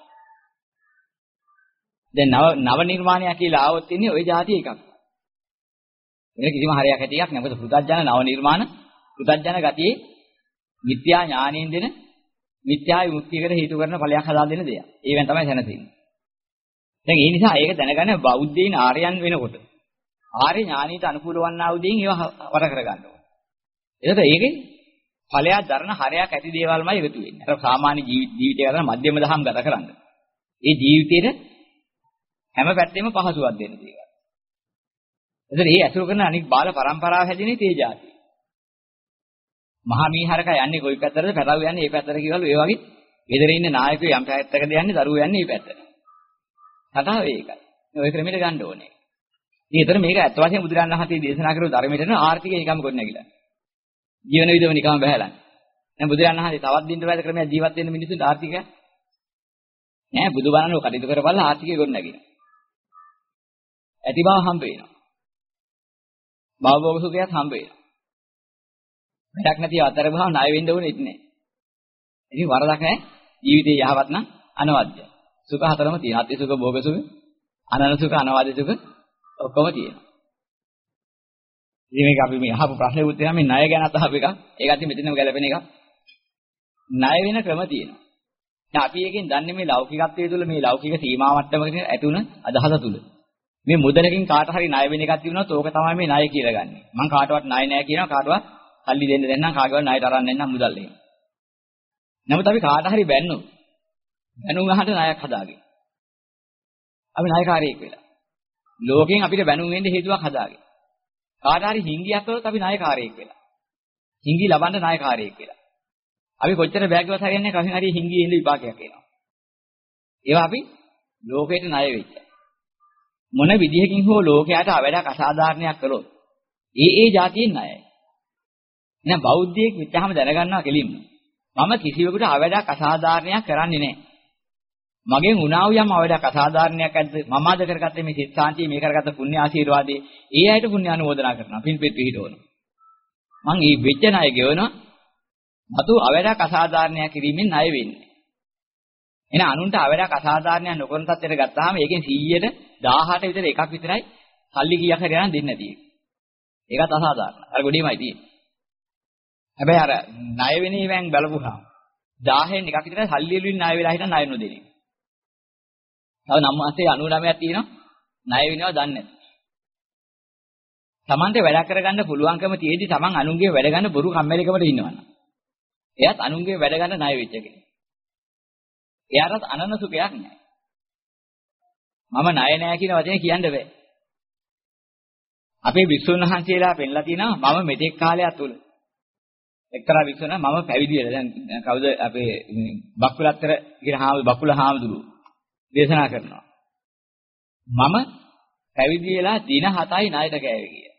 දැන් නව නිර්මාණයක් කියලා ආවොත් ඉන්නේ ওই જાතිය එකක්. වෙන කිසිම හරයක් හැටියක් නෑ. මොකද පෘථජන නව නිර්මාණ පෘථජන ගතියේ මිත්‍යා ඥාණයෙන් දෙන මිත්‍යා විමුක්තියකට හේතු කරන ඵලයක් හදා දෙන දෙයක්. ඒවෙන් තමයි දැනසෙන්නේ. දැන් ඒ නිසා ඒක දැනගන්න බෞද්ධයින් ආර්යයන් වෙනකොට ආර්ය ඥානීට අනුකූල වන්නා වූ දේන් ඒවා වර කරගන්න ඕනේ. එතකොට ඒකේ ඵලයක් දරන හරයක් ඇති දේවල්මයි එකතු වෙන්නේ. අර සාමාන්‍ය ජීවිතය ගන්න මධ්‍යම දහම් ගත කරන්න. ඒ ජීවිතේට හැම පැත්තෙම පහසුවක් දෙන්න දේවල්. එතකොට මේ අසුර කරන අනික් බාල පරම්පරාව හැදෙන්නේ තේ જાතිය. මහා මීහරක යන්නේ කොයි පැත්තටද? පැටව යන්නේ මේ පැත්තට කියවලු. ඒ වගේ ගෙදර ඉන්න නායකයෝ යම් පැත්තකද යන්නේ, දරුවෝ යන්නේ මේ පැත්තට. කතාව ඒකයි. ඔය ක්‍රමෙට ගන්න ඕනේ. ඉතින් ඒතර මේක ඇත්ත වශයෙන්ම බුදුරණන් වහන්සේ දේශනා කරපු ධර්මයට න ආර්ථිකය නිකම්ම කොට නැගිලා. ජීවන විදම නිකම්ම බහැලා. දැන් බුදුරණන් වහන්සේ තවත් දින්න බෑද ක්‍රමයක් ජීවත් වෙන්න මිනිස්සුන්ට ආර්ථිකය? නෑ බුදුබණනෝ කටයුතු කරපළා ආර්ථිකය කොට නැගිලා. ඇති බව හම්බ වෙනවා. භවභෝග සුඛයත් හම්බ වෙනවා. වැඩක් නැති අතරබහම ණය වෙන්න ඕනෙත් නෑ. ඉතින් වරදක් නෑ. ජීවිතේ යහවත් නම් අනවද්‍යයි. සුඛ හතරම තියෙනවා. අත්ති සුඛ, භෝග සුඛ, අනන සුඛ, අනවාදී සුඛ ඔක්කොම තියෙනවා. ඉතින් මේක අපි මේ අහපු ප්‍රශ්නේ උත්තරය මේ ණය ගැන අහපු එක. ඒකත් මෙතනම ගැලපෙන එකක්. ණය වෙන ක්‍රම තියෙනවා. දැන් අපි එකෙන් දන්නේ මේ ලෞකිකත්වයේ තුල මේ ලෞකික සීමා මට්ටමක ඇතුණ අදහස තුල. මේ මුදලකින් කාට හරි ණය වෙන එකක් තියෙනවා තෝක තමයි මේ ණය කියලා ගන්නෙ. මං කාටවත් ණය නෑ කියනවා කාටවත් සල්ලි දෙන්න දෙන්නම් කාගේවත් ණයට අරන් දෙන්නම් මුදල් එහෙම. නමුත් අපි කාට හරි බැන්නොත් බැනුම් අහන්න ණයක් හදාගෙන. අපි ණයකාරයෙක් වෙලා. ලෝකෙන් අපිට බැනුම් වෙන්න හේතුවක් හදාගෙන. කාට හරි හිංගියක් කළොත් අපි ණයකාරයෙක් වෙලා. හිංගි ලබන්න ණයකාරයෙක් වෙලා. අපි කොච්චර බෑග්වත් හරියන්නේ කසින් හරි හිංගියේ ඉන්න විපාකයක් එනවා. ඒවා අපි ලෝකයට ණය වෙච්ච. මොන විදිහකින් හෝ ලෝකයට අවඩක් අසාධාරණයක් කළොත් ඒ જાතියෙන් ණයයි. එහෙනම් බෞද්ධයෙක් විතරම දැනගන්නවා කෙලින්ම. මම කිසිවෙකුට අවඩක් අසාධාරණයක් කරන්නේ නැහැ. මගෙන් උනා වූ යම් අවඩක් අසාධාරණයක් ඇද්ද මම අද කරගත්තේ මේ සිත සාන්තිය මේ කරගත්ත පුණ්‍ය ආශිර්වාදේ ඒ අයට පුණ්‍ය අනුමෝදනා කරනවා පින් පෙත් පිහිටවනවා මං මේ වෙච්ච ණය ගෙවනවා මතු අවඩක් අසාධාරණයක් කිරීමෙන් ණය වෙන්නේ එහෙනම් අනුන්ට අවඩක් අසාධාරණයක් නොකරන තත්ත්වයට ගත්තාම ඒකෙන් 100ට 18 විතර එකක් විතරයි සල්ලි කීයක් හරි යන දෙන්නේ නැති එක ඒකත් අසාධාරණයි අර ගොඩේමයි තියෙන්නේ හැබැයි අර ණය වෙන ඉවෙන් බලපුවාම 1000න් එකක් විතරයි සල්ලි වලින් ණය වෙලා හිටන් ණය නොදෙන්නේ තව 99ක් තියෙනවා ණය වෙනවා දන්නේ නැහැ. Tamante වැඩ කරගන්න පුළුවන්කම තියෙදි Taman අනුන්ගේ වැඩ ගන්න බොරු කම්මැලිකමට ඉන්නවනම්. එයාත් අනුන්ගේ වැඩ ගන්න ණය වෙච්ච කෙනෙක්. එයාටත් අනන සුඛයක් නැහැ. මම ණය නැහැ කියන වචනේ කියන්න බෑ. අපේ වික්ෂුන් වහන්සේලා පෙන්ලා තිනවා මම මෙතෙක් කාලයක් තුල එක්තරා වික්ෂුණ මම පැවිදි වෙලා දැන් කවුද අපේ බක්කුලත්තර කියන බක්කුල හාමුදුරුවෝ දේශනා කරනවා. මම පැවිදි වෙලා දින 7යි ණයට කෑවේ කියලා.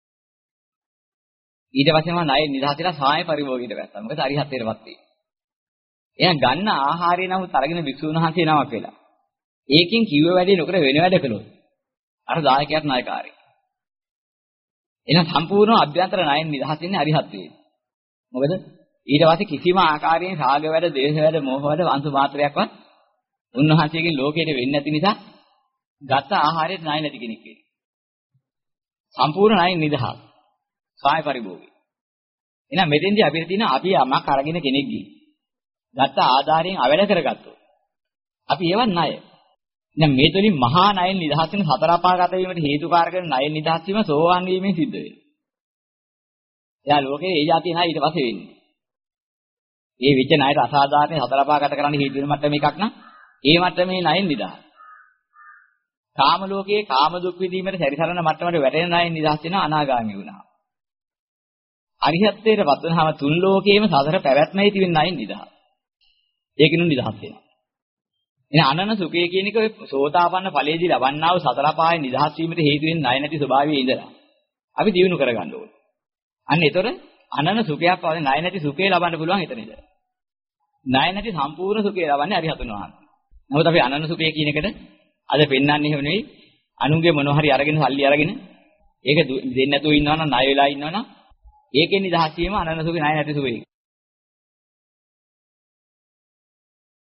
ඊට පස්සේ මම ණය නිදහසලා සාය පරිභෝගයට වැට්ටා. මොකද අරිහත්ත්වයටපත් වෙයි. එහෙනම් ගන්න ආහාරය නමුත් අරගෙන වික්ෂුන් වහන්සේ නමක් වෙලා. ඒකෙන් කිව්ව වැඩේ නොකර වෙන වැඩ කළොත් අර දායකයාට ණයකාරයි. එහෙනම් සම්පූර්ණ අභ්‍යන්තර ණයෙන් නිදහස් වෙන්නේ අරිහත්ත්වයේ. මොකද ඊට පස්සේ කිසිම ආකාරයෙන් රාග වැඩ, දේශ වැඩ, මෝහ වැඩ අංශු මාත්‍රයක්වත් උන්වහන්සේගේ ලෝකයට වෙන්නේ නැති නිසා ගත ආහාරයට ණය නැති කෙනෙක් වෙන්නේ. සම්පූර්ණ ණයෙන් නිදහස්. කාය පරිභෝගී. එහෙනම් මෙතෙන්දී අපිට තියෙන අපි යමක් අරගෙන කෙනෙක්ගේ ගත ආධාරයෙන් අවැඩ කරගත්තොත් අපි ඒවත් ණය. දැන් මේ තුලින් මහා ණයෙන් නිදහස් වෙන සතර අපාගත වීමට හේතුකාරක වෙන ණයෙන් නිදහස් වීම සෝවාන් වීමෙන් සිද්ධ වෙනවා. එයා ලෝකේ ඒ જાතිය ණය ඊට පස්සේ වෙන්නේ. මේ විච ණයට අසාධාරණ සතර අපාගත කරන්න හේතු වෙන මට්ටම එකක් නම් ඒ මට්ටමේ ණයෙන් නිදහස්. කාම ලෝකයේ කාම දුක් විඳීමට සැරිසරන මට්ටමට වැටෙන ණයෙන් නිදහස් වෙන අනාගාමී වුණා. අරිහත්ත්වයටපත් වුණාම තුන් ලෝකයේම සතර පැවැත්මයි තියෙන ණයෙන් නිදහස්. ඒකිනුත් නිදහස් වෙනවා. එහෙනම් අනන සුඛය කියන එක ඔය සෝතාපන්න ඵලයේදී ලබන්නා වූ සතර පායේ නිදහස් වීමට හේතු වෙන ණය නැති ස්වභාවයේ ඉඳලා අපි දිනු කරගන්න ඕනේ. අන්න ඒතර අනන සුඛයක් වගේ ණය නැති සුඛය ලබන්න පුළුවන් එතන ඉඳලා. ණය නැති සම්පූර්ණ සුඛය ලබන්නේ අරිහතුන් වහන්සේ. නමුත් අපි අනන සුඛය කියන එකට අද පෙන්වන්නේ එහෙම නෙවෙයි. අනුන්ගේ මොනවා හරි අරගෙන සල්ලි අරගෙන ඒක දෙන්නේ නැතුව ඉන්නවනම් ණය වෙලා ඉන්නවනම් ඒකෙන් නිදහස් වීම අනන සුඛේ ණය නැති සුඛේ.